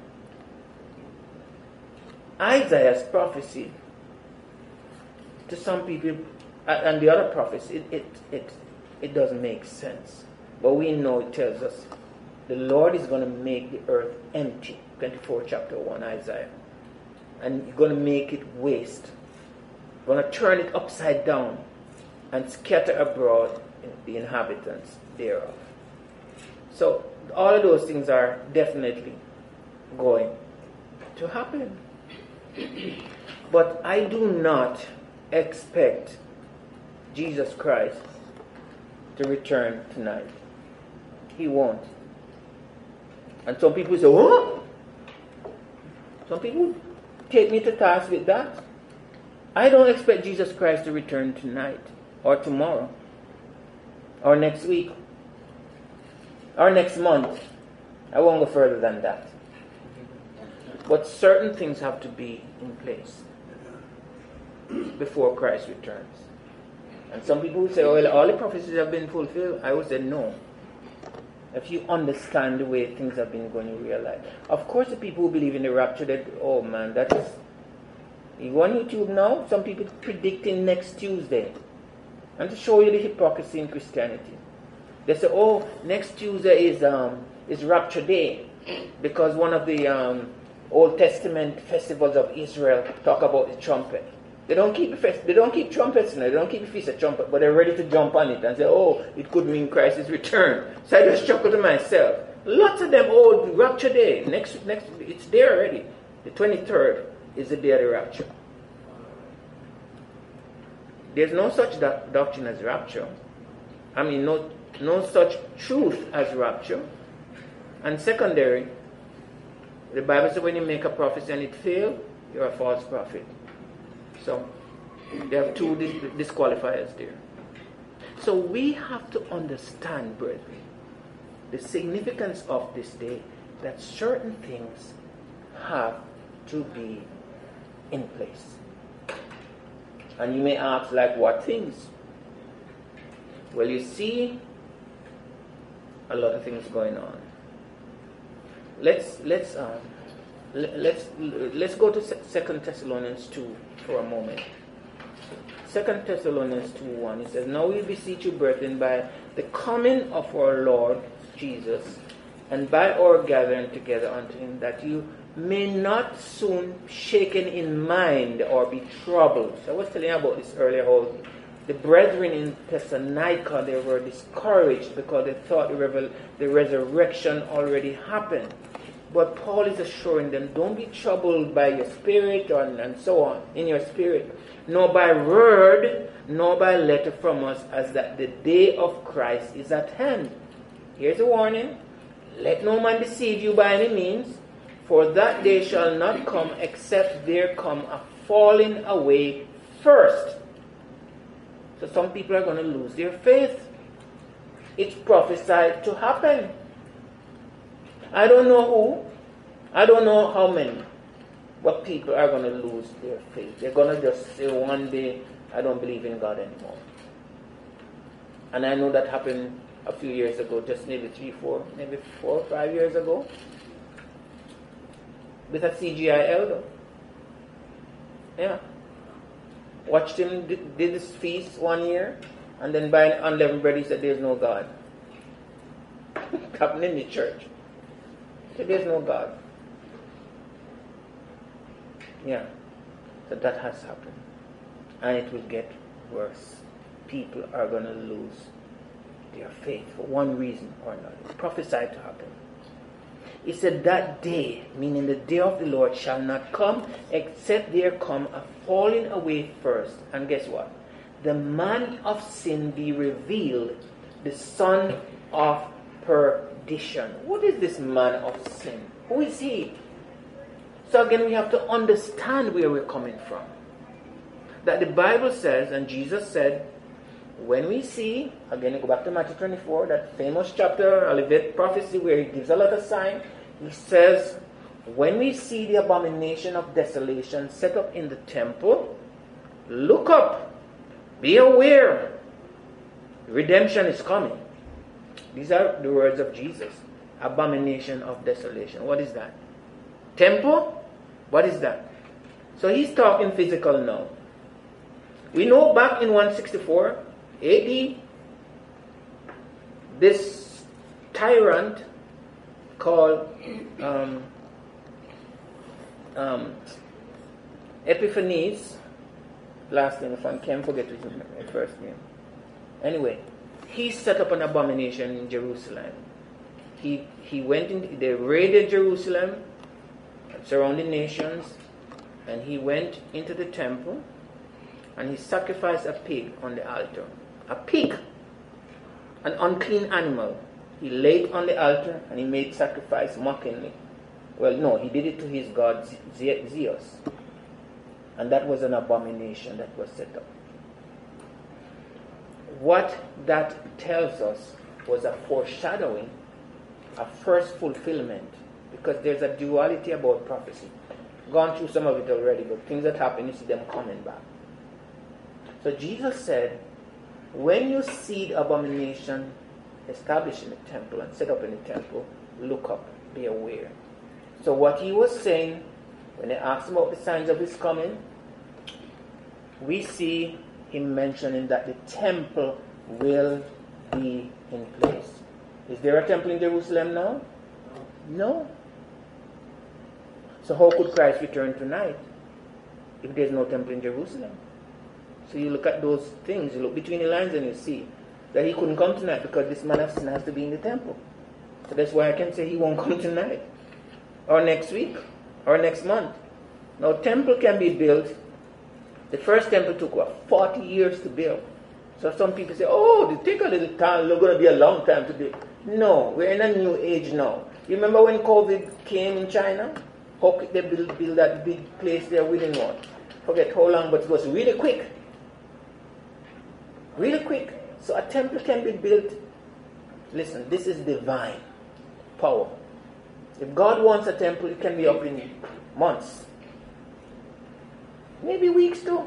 Isaiah's prophecy, to some people, and the other prophecy, it, it, it, it doesn't make sense. But we know it tells us the Lord is going to make the earth empty. twenty-four chapter one, Isaiah. And he's going to make it waste. Going to turn it upside down and scatter abroad the inhabitants thereof. So all of those things are definitely going to happen. But I do not expect Jesus Christ to return tonight. He won't. And some people say, what? Some people take me to task with that. I don't expect Jesus Christ to return tonight, or tomorrow, or next week, or next month. I won't go further than that. But certain things have to be in place before Christ returns. And some people will say, oh, well, all the prophecies have been fulfilled. I would say no. If you understand the way things have been going in real life. Of course, the people who believe in the rapture, that, oh man, that is... You go on YouTube now, some people predicting next Tuesday. And to show you the hypocrisy in Christianity. They say, oh, next Tuesday is um, is Rapture Day. Because one of the um, Old Testament festivals of Israel talk about the trumpet. They don't keep the fest, they don't keep trumpets, no, they don't keep the feast of trumpet, but they're ready to jump on it and say, oh, it could mean Christ's return. So I just chuckle to myself. Lots of them, oh, Rapture Day. Next, next, it's there already. The twenty-third is the day of the rapture. There's no such doc- doctrine as rapture. I mean, no, no such truth as rapture. And secondary, the Bible says when you make a prophecy and it fails, you're a false prophet. So, they have two dis- disqualifiers there. So we have to understand, brethren, the significance of this day, that certain things have to be in place. And you may ask, like what things? Well, you see a lot of things going on. Let's let's um, let's let's go to Second Thessalonians two for a moment. Second Thessalonians two one. It says, "Now we beseech you, brethren, by the coming of our Lord Jesus, and by our gathering together unto him, that you may not soon shaken in mind or be troubled." So I was telling you about this earlier, how the brethren in Thessalonica, they were discouraged because they thought the, revel- the resurrection already happened. But Paul is assuring them, don't be troubled by your spirit or, and so on, in your spirit, nor by word, nor by letter from us, as that the day of Christ is at hand. Here's a warning. Let no man deceive you by any means, for that day shall not come except there come a falling away first. So some people are going to lose their faith. It's prophesied to happen. I don't know who, I don't know how many, but people are going to lose their faith. They're going to just say one day, I don't believe in God anymore. And I know that happened a few years ago, just maybe three, four, maybe four, five years ago, with a C G I elder. Yeah. Watched him did this feast one year, and then by unleavened bread he said, there's no God. Happened in the church. He said, there's no God. Yeah. So that has happened. And it will get worse. People are going to lose their faith for one reason or another. It's prophesied to happen. He said that day, meaning the day of the Lord, shall not come except there come a falling away first. And guess what? The man of sin be revealed, the son of perdition. What is this man of sin? Who is he? So again, we have to understand where we're coming from. That the Bible says, and Jesus said, when we see, again, go back to Matthew twenty-four, that famous chapter, Olivet prophecy, where he gives a lot of signs. He says, when we see the abomination of desolation set up in the temple, look up, be aware, redemption is coming. These are the words of Jesus. Abomination of desolation. What is that? Temple? What is that? So he's talking physical now. We know back in one sixty-four A D, this tyrant called um, um, Epiphanes, last name, if I can't forget his first name. Anyway, he set up an abomination in Jerusalem. He he went in, they raided Jerusalem, surrounding nations, and he went into the temple, and he sacrificed a pig on the altar. A pig, an unclean animal. He laid on the altar and he made sacrifice mockingly. Well, no, he did it to his god Zeus. And that was an abomination that was set up. What that tells us was a foreshadowing, a first fulfillment because there's a duality about prophecy. Gone through some of it already, but things that happen, you see them coming back. So Jesus said, when you see the abomination established in the temple and set up in the temple, look up, be aware. So what he was saying, when they asked him about the signs of his coming, we see him mentioning that the temple will be in place. Is there a temple in Jerusalem now? No. So how could Christ return tonight if there's no temple in Jerusalem? So you look at those things, you look between the lines and you see that he couldn't come tonight because this man of sin has to be in the temple. So that's why I can say he won't come tonight, or next week, or next month. Now, temple can be built. The first temple took, what, forty years to build. So some people say, oh, it take a little time, it's going to be a long time to build. No, we're in a new age now. You remember when COVID came in China? How could they build, build that big place there within what? Forget how long, but it was really quick. Really quick. So a temple can be built. Listen, this is divine power. If God wants a temple, it can be up in months. Maybe weeks too.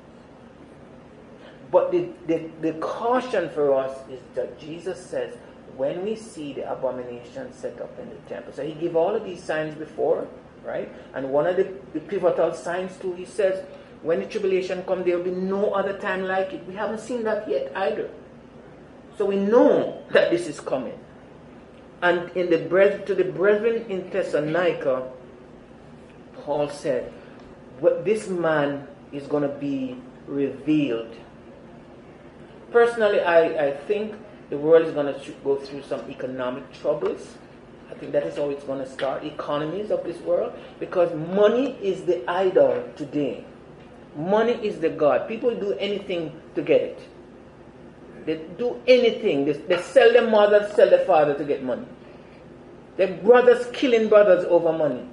But the, the, the caution for us is that Jesus says, when we see the abomination set up in the temple. So he gave all of these signs before, right? And one of the, the pivotal signs too, he says, when the tribulation comes, there will be no other time like it. We haven't seen that yet either. So we know that this is coming. And in the to the brethren in Thessalonica, Paul said, what this man is going to be revealed. Personally, I, I think the world is going to go through some economic troubles. I think that is how it's going to start, economies of this world. Because money is the idol today. Money is the God. People do anything to get it. They do anything. They, they sell their mother, sell their father to get money. Their brothers killing brothers over money.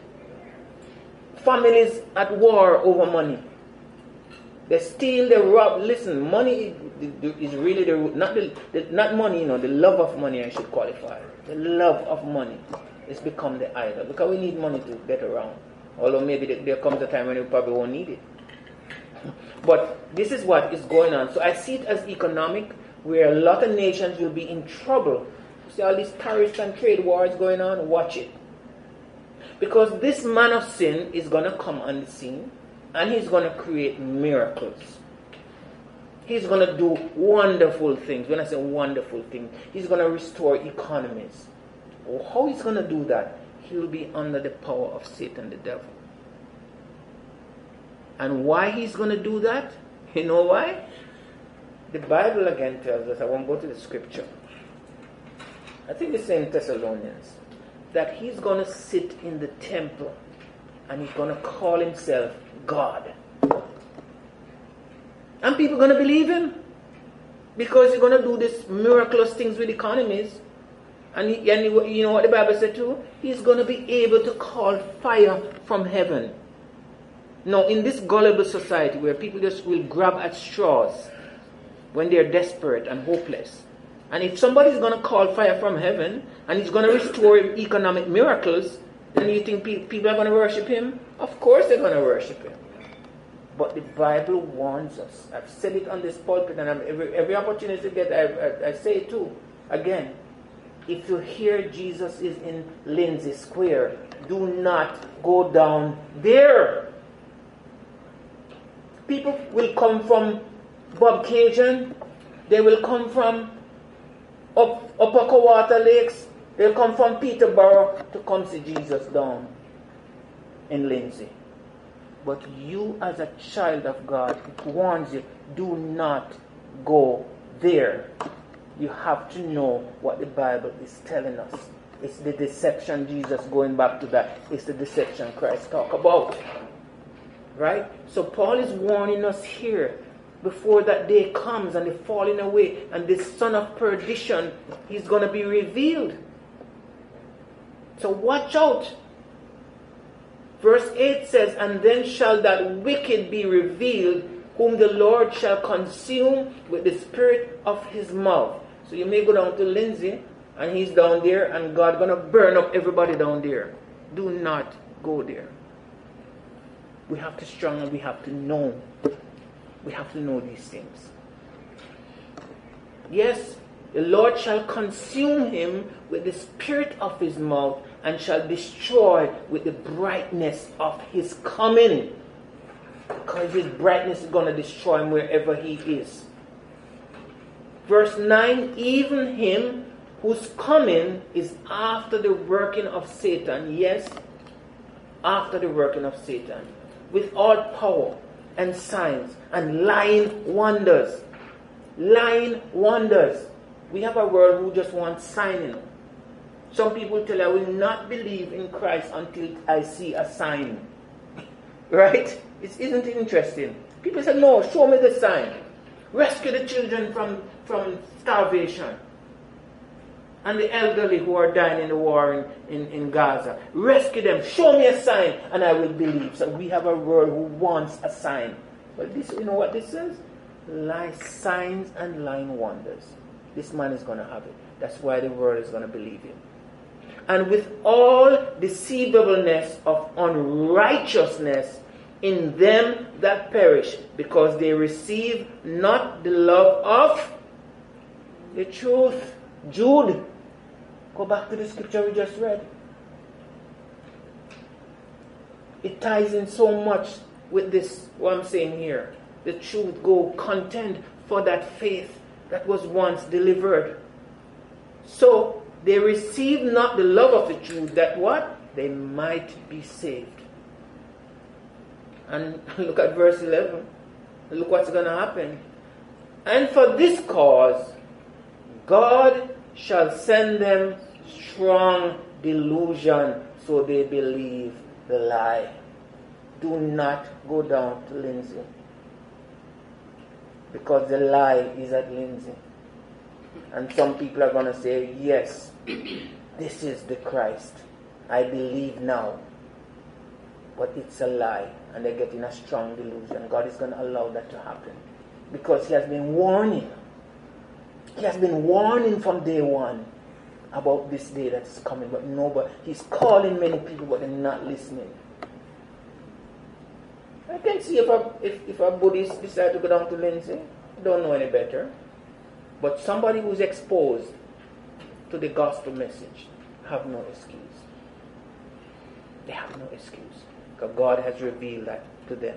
Families at war over money. They steal, they rob. Listen, money is really the root. Not, the, the, not money, you know, the love of money, I should qualify. The love of money has become the idol. Because we need money to get around. Although maybe there comes a time when we probably won't need it. But this is what is going on. So I see it as economic, where a lot of nations will be in trouble. You see all these tariffs and trade wars going on? Watch it. Because this man of sin is going to come on the scene, and he's going to create miracles. He's going to do wonderful things. When I say wonderful things, he's going to restore economies. How he's going to do that? He'll be under the power of Satan, the devil. And why he's going to do that? You know why? The Bible again tells us, I won't go to the scripture. I think it's in Thessalonians, that he's going to sit in the temple and he's going to call himself God. And people are going to believe him because he's going to do these miraculous things with economies. And, he, and he, you know what the Bible said too? He's going to be able to call fire from heaven. Now, in this gullible society where people just will grab at straws when they're desperate and hopeless, and if somebody's going to call fire from heaven and he's going to restore economic miracles, then you think pe- people are going to worship him? Of course they're going to worship him. But the Bible warns us. I've said it on this pulpit, and I'm, every, every opportunity to get, I, I, I say it too. Again, if you hear Jesus is in Lindsay Square, do not go down there. People will come from Bob Cajun. They will come from up, Upper Kawata Lakes. They'll come from Peterborough to come see Jesus down in Lindsay. But you as a child of God, it warns you, do not go there. You have to know what the Bible is telling us. It's the deception, Jesus, going back to that, it's the deception Christ talked about. Right? So Paul is warning us here, before that day comes and they're falling away, and this son of perdition, he's going to be revealed. So watch out. Verse eight says, and then shall that wicked be revealed, whom the Lord shall consume with the spirit of his mouth. So you may go down to Lindsay and he's down there, and God gonna burn up everybody down there. Do not go there. We have to strong and we have to know. We have to know these things. Yes, the Lord shall consume him with the spirit of his mouth, and shall destroy with the brightness of his coming. Because his brightness is going to destroy him wherever he is. Verse nine, even him whose coming is after the working of Satan. Yes, after the working of Satan. With all power and signs and lying wonders. Lying wonders. We have a world who just wants signing. Some people tell you, I will not believe in Christ until I see a sign. Right? It's, isn't it interesting? People say, no, show me the sign. Rescue the children from, from starvation. And the elderly who are dying in the war in, in, in Gaza. Rescue them. Show me a sign and I will believe. So we have a world who wants a sign. But this, you know what this says? Lie, signs and lying wonders. This man is going to have it. That's why the world is going to believe him. And with all deceivableness of unrighteousness in them that perish, because they receive not the love of the truth. Jude, go back to the scripture we just read. It ties in so much with this, what I'm saying here. The truth, go contend for that faith that was once delivered. So, they receive not the love of the truth, that what? They might be saved. And look at verse eleven. Look what's going to happen. And for this cause, God shall send them strong delusion, so they believe the lie. Do not go down to Lindsay, because the lie is at Lindsay. And some people are going to say, yes, this is the Christ. I believe now. But it's a lie. And they're getting a strong delusion. God is going to allow that to happen. Because he has been warning. He has been warning from day one about this day that's coming. But nobody, he's calling many people, but they're not listening. I can see if a, if, if a Buddhist decides to go down to Lindsay, don't know any better. But somebody who's exposed to the gospel message have no excuse. They have no excuse. Because God has revealed that to them.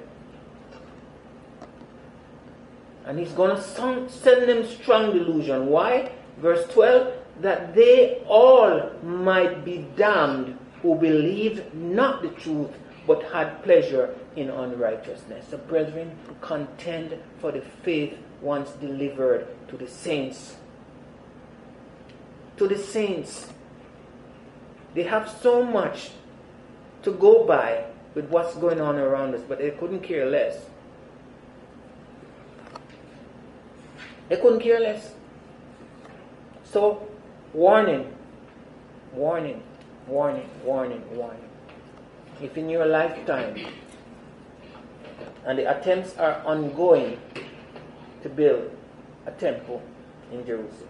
And he's going to send them strong delusion. Why? Verse twelve, that they all might be damned who believed not the truth, but had pleasure in unrighteousness. So brethren, contend for the faith once delivered to the saints. To the saints. They have so much to go by with what's going on around us, but they couldn't care less. They couldn't care less. So, warning, warning, warning, warning, warning. If in your lifetime, and the attempts are ongoing to build a temple in Jerusalem,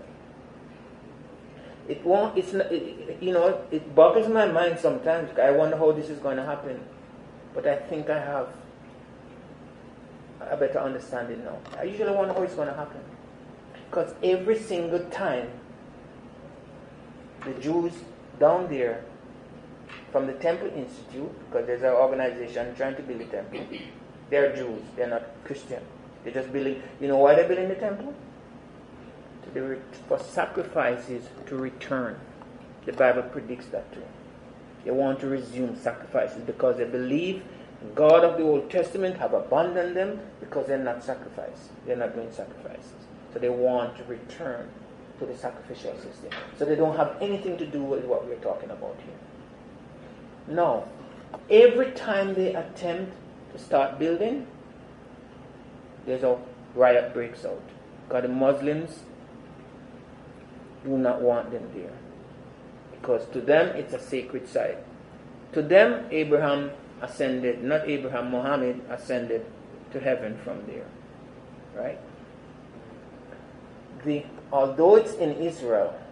it won't, it's not, it, you know, it boggles my mind sometimes. I wonder how this is going to happen. But I think I have a better understanding now. I usually wonder how it's going to happen. Because every single time the Jews down there from the Temple Institute, because there's an organization trying to build a temple, they're Jews, they're not Christian. They're just building, you know why they're building the temple? To the, for sacrifices to return. The Bible predicts that too. They want to resume sacrifices because they believe God of the Old Testament have abandoned them because they're not sacrificed. They're not doing sacrifices. So they want to return to the sacrificial system. So they don't have anything to do with what we're talking about here. No. Every time they attempt to start building, there's a riot breaks out. Because the Muslims do not want them there. Because to them it's a sacred site. To them, Abraham ascended, not Abraham, Muhammad ascended to heaven from there. Right? The, although it's in Israel,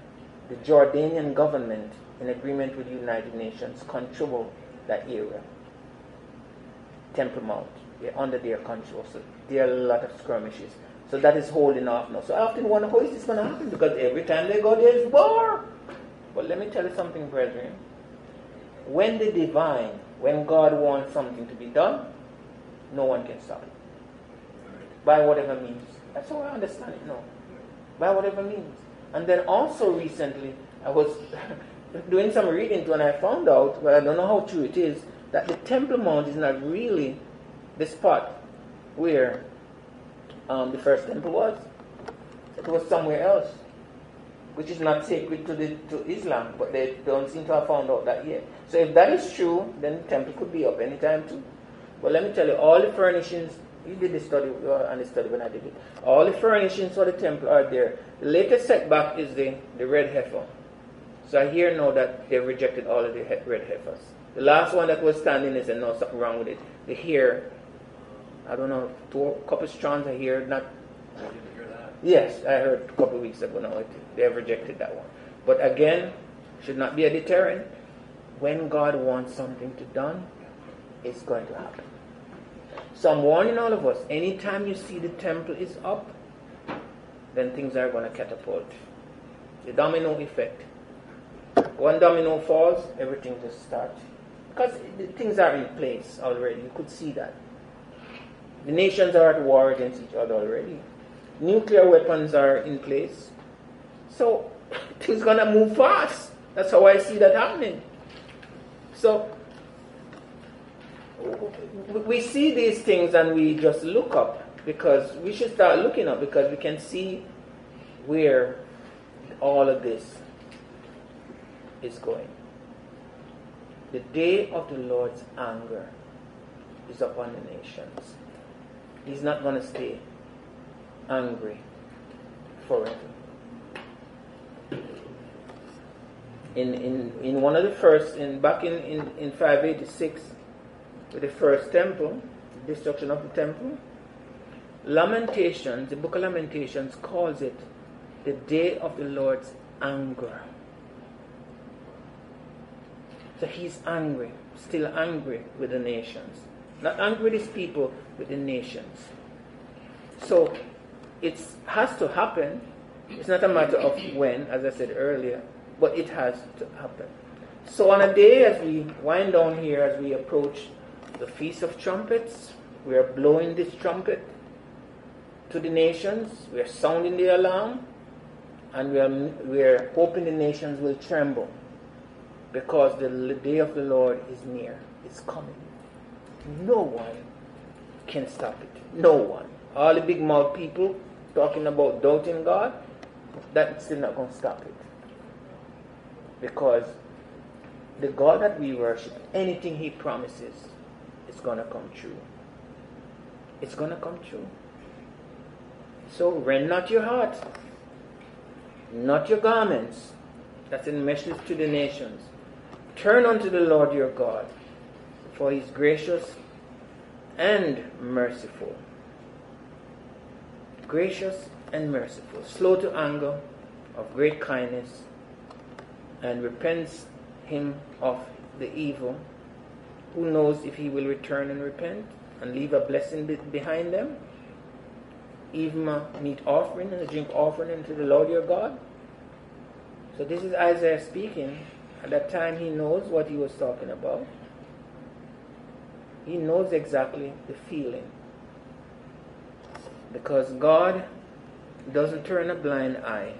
the Jordanian government, in agreement with the United Nations, control that area. Temple Mount. They're under their control. So there are a lot of skirmishes. So that is holding off now. So I often wonder how is this going to happen? Because every time they go there is war. But let me tell you something, brethren. When the divine, when God wants something to be done, no one can stop it. By whatever means. That's how I understand it now. By whatever means. And then also recently, I was doing some reading too, and I found out, but I don't know how true it is, that the Temple Mount is not really the spot where um, the first temple was. It was somewhere else, which is not sacred to the to Islam, but they don't seem to have found out that yet. So if that is true, then the temple could be up anytime too. But let me tell you, all the furnishings, you did the study, uh, and the study when I did it, all the furnishings for the temple are there. The latest setback is the, the red heifer. So I hear now that they've rejected all of the he- red heifers. The last one that was standing, they said, no, something wrong with it. The hair, I don't know, two couple strands of hair, not... I didn't hear that. Yes, I heard a couple of weeks ago now, they have rejected that one. But again, should not be a deterrent. When God wants something to done, it's going to happen. So I'm warning all of us, anytime you see the temple is up, then things are going to catapult. The domino effect. One domino falls, everything just starts. Because things are in place already. You could see that. The nations are at war against each other already. Nuclear weapons are in place. So things going to move fast. That's how I see that happening. So we see these things and we just look up, because we should start looking up, because we can see where all of this is going. The day of the Lord's anger is upon the nations. He's not going to stay angry forever. In in in one of the first, in back in, in, in five eighty-six, with the first temple, destruction of the temple, Lamentations, the book of Lamentations calls it the day of the Lord's anger. So he's angry, still angry with the nations. Not angry with his people, with the nations. So it has to happen. It's not a matter of when, as I said earlier, but it has to happen. So on a day as we wind down here, as we approach the Feast of Trumpets, we are blowing this trumpet to the nations, we are sounding the alarm, and we are, we are hoping the nations will tremble, because the day of the Lord is near. It's coming. No one can stop it. No one. All the big mouth people talking about doubting God, that's still not going to stop it. Because the God that we worship, anything he promises, is going to come true. It's going to come true. So rend not your heart, not your garments. That's in message to the nations. Turn unto the Lord your God, for he is gracious and merciful. Gracious and merciful, slow to anger, of great kindness, and repents him of the evil. Who knows if he will return and repent and leave a blessing behind them? Even a meat offering and a drink offering unto the Lord your God. So this is Isaiah speaking. At that time he knows what he was talking about. He knows exactly the feeling. Because God doesn't turn a blind eye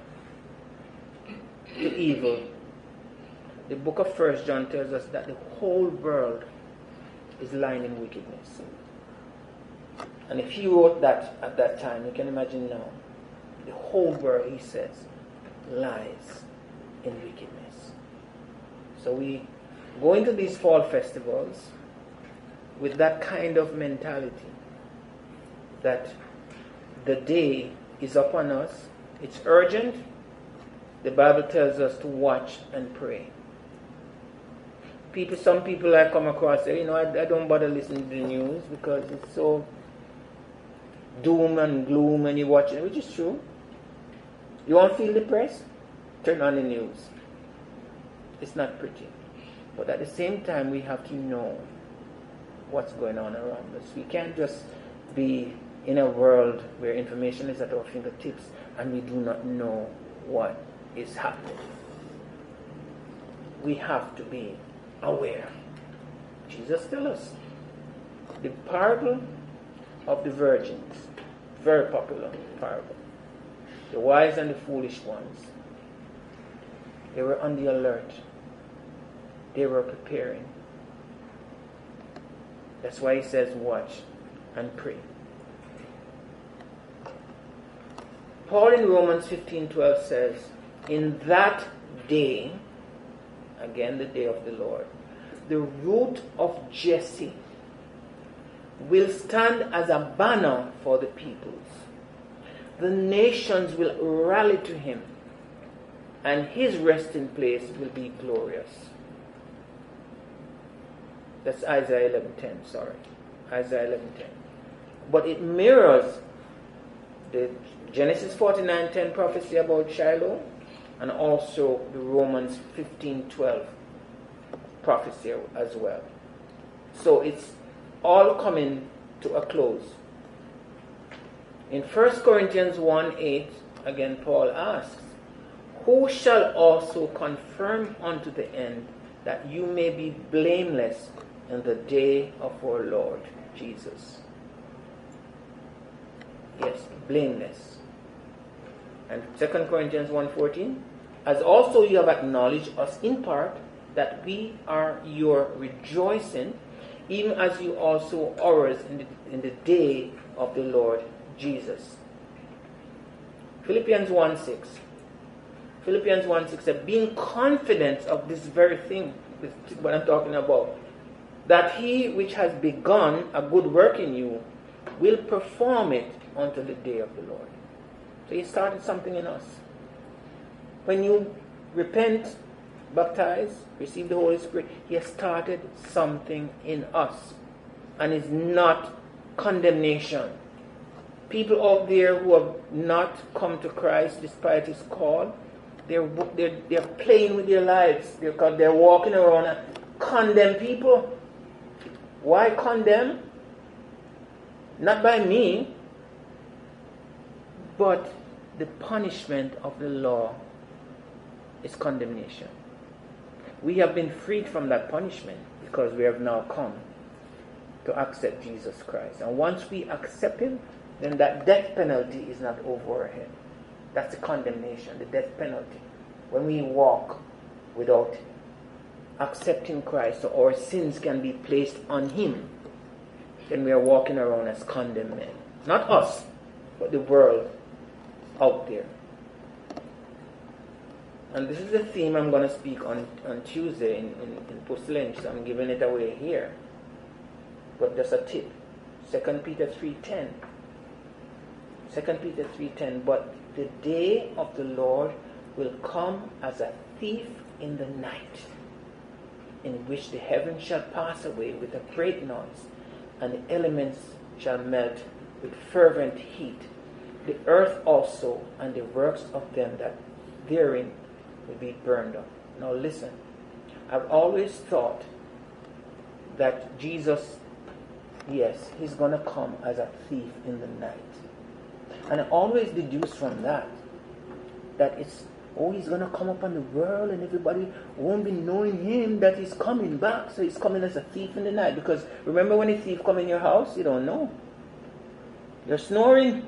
to evil. The book of First John tells us that the whole world is lying in wickedness. And if he wrote that at that time, you can imagine now, the whole world, he says, lies in wickedness. So we go into these fall festivals with that kind of mentality, that the day is upon us, it's urgent. The Bible tells us to watch and pray. People, some people I come across say, you know, I, I don't bother listening to the news because it's so doom and gloom and you watch it, which is true. You won't feel depressed? turn on the news. It's not pretty. But at the same time, we have to know what's going on around us. We can't just be in a world where information is at our fingertips and we do not know what is happening. We have to be aware. Jesus tells us. The parable of the virgins, very popular parable. The wise and the foolish ones. They were on the alert. They were preparing. That's why he says watch and pray. Paul in Romans fifteen twelve says, in that day, again the day of the Lord, the root of Jesse will stand as a banner for the peoples. The nations will rally to him, and his resting place will be glorious. That's Isaiah eleven ten, sorry. Isaiah eleven ten. But it mirrors the Genesis forty-nine ten prophecy about Shiloh, and also the Romans fifteen twelve prophecy as well. So it's all coming to a close. In First Corinthians one eight, again Paul asks, who shall also confirm unto the end that you may be blameless in the day of our Lord Jesus? Yes, blameless. And Second Corinthians one fourteen, as also you have acknowledged us in part, that we are your rejoicing, even as you also ours in the, in the day of the Lord Jesus. Philippians one six. Philippians one six said, being confident of this very thing, this is what I'm talking about, that he which has begun a good work in you will perform it until the day of the Lord. So he started something in us. When you repent, baptize, receive the Holy Spirit, he has started something in us. And it's not condemnation. People out there who have not come to Christ despite his call, they're, they're, they're playing with their lives. They're, they're walking around and condemn people. Why condemn? Not by me, but the punishment of the law is condemnation. We have been freed from that punishment because we have now come to accept Jesus Christ. And once we accept him, then that death penalty is not over our head. That's the condemnation, the death penalty. When we walk without accepting Christ, so our sins can be placed on him, then we are walking around as condemned men. Not us, but the world out there. And this is the theme I'm going to speak on, on Tuesday in, in, in Post Lynch, so I'm giving it away here. But just a tip. Second Peter three ten. Second Peter three ten. But the day of the Lord will come as a thief in the night, in which the heavens shall pass away with a great noise, and the elements shall melt with fervent heat. The earth also and the works of them that therein will be burned up. Now listen, I've always thought that Jesus, yes, he's going to come as a thief in the night. And I always deduce from that, that it's, oh, he's going to come upon the world and everybody won't be knowing him that he's coming back. So he's coming as a thief in the night. Because remember when a thief comes in your house, you don't know. You're snoring.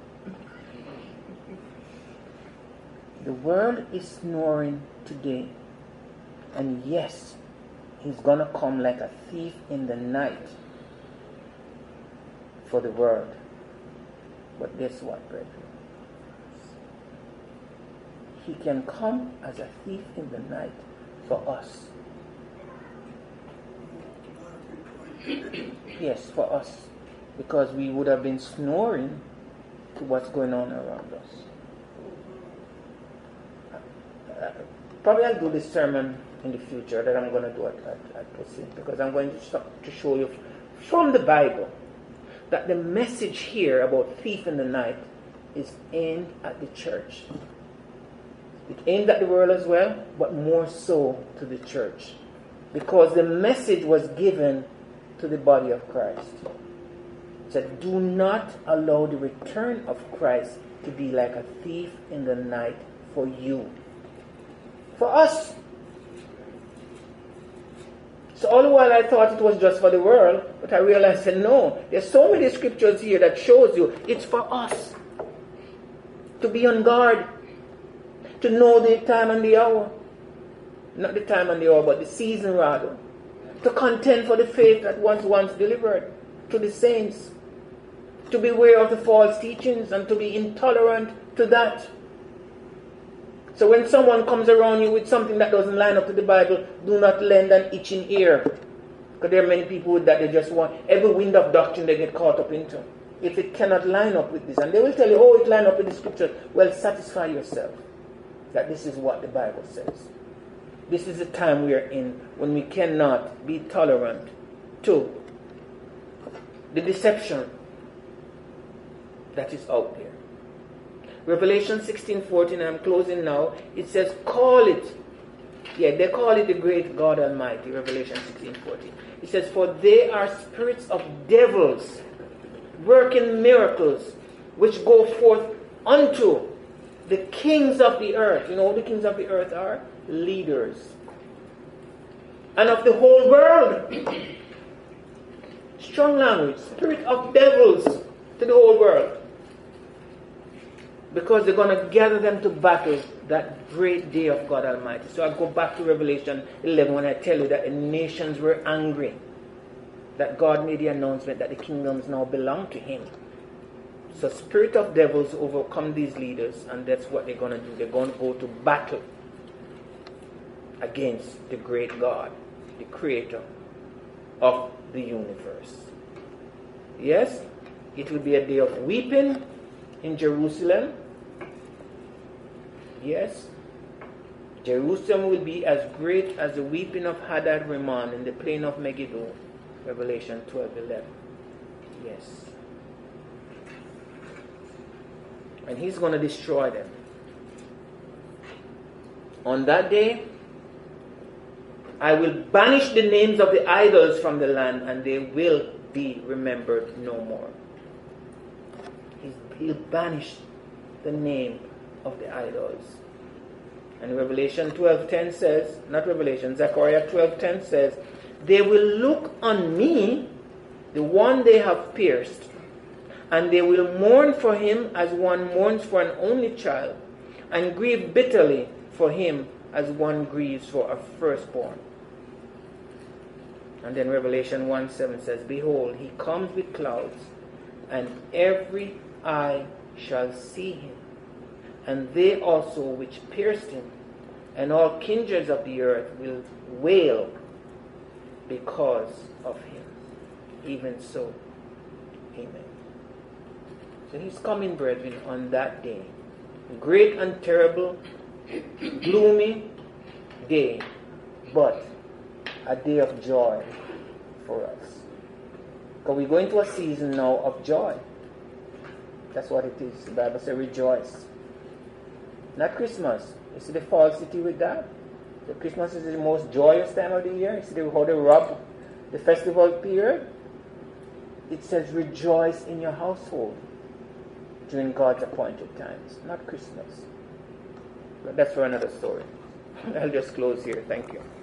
The world is snoring today. And yes, he's going to come like a thief in the night for the world. But guess what, brethren? He can come as a thief in the night for us. Yes, for us. Because we would have been snoring to what's going on around us. Uh, probably I'll do this sermon in the future that I'm going to do at, at, at Pussy, because I'm going to, sh- to show you from the Bible that the message here about thief in the night is aimed at the church. It aimed at the world as well, but more so to the church. Because the message was given to the body of Christ. It said, do not allow the return of Christ to be like a thief in the night for you. For us. So all the while I thought it was just for the world, but I realized that no, there's so many scriptures here that shows you it's for us. To be on guard. To know the time and the hour. Not the time and the hour, but the season rather. To contend for the faith that was once delivered to the saints. To beware of the false teachings and to be intolerant to that. So when someone comes around you with something that doesn't line up to the Bible, do not lend an itching ear. Because there are many people that they just want, every wind of doctrine they get caught up into. If it cannot line up with this, and they will tell you, oh, it line up with the scripture. Well, satisfy yourself that this is what the Bible says. This is the time we are in when we cannot be tolerant to the deception that is out there. Revelation sixteen fourteen, and I'm closing now, it says, call it. Yeah, they call it the great God Almighty, Revelation sixteen fourteen. It says, for they are spirits of devils, working miracles, which go forth unto the kings of the earth. You know who the kings of the earth are? Leaders. And of the whole world. Strong language. Spirit of devils to the whole world. Because they're going to gather them to battle that great day of God Almighty. So I go back to Revelation eleven when I tell you that the nations were angry. That God made the announcement that the kingdoms now belong to Him. So spirit of devils overcome these leaders, and that's what they're going to do. They're going to go to battle against the great God, the creator of the universe. Yes, it will be a day of weeping in Jerusalem. Yes, Jerusalem will be as great as the weeping of Hadad Rimmon in the plain of Megiddo. Revelation twelve eleven. Yes. And He's going to destroy them. On that day, I will banish the names of the idols from the land, and they will be remembered no more. He's, he'll banish the name of the idols. And Revelation twelve ten says, not Revelation, Zechariah twelve ten says, they will look on me, the one they have pierced, and they will mourn for him as one mourns for an only child, and grieve bitterly for him as one grieves for a firstborn. And then Revelation one seven says, behold, he comes with clouds, and every eye shall see him, and they also which pierced him, and all kindreds of the earth will wail because of him. Even so, amen. So He's coming, brethren, on that day. Great and terrible, gloomy day, but a day of joy for us. Because we go into a season now of joy. That's what it is. The Bible says rejoice. Not Christmas. You see the falsity with that? So Christmas is the most joyous time of the year. You see how they rob the festival period? It says rejoice in your household during God's appointed times. Not Christmas. But that's for another story. I'll just close here. Thank you.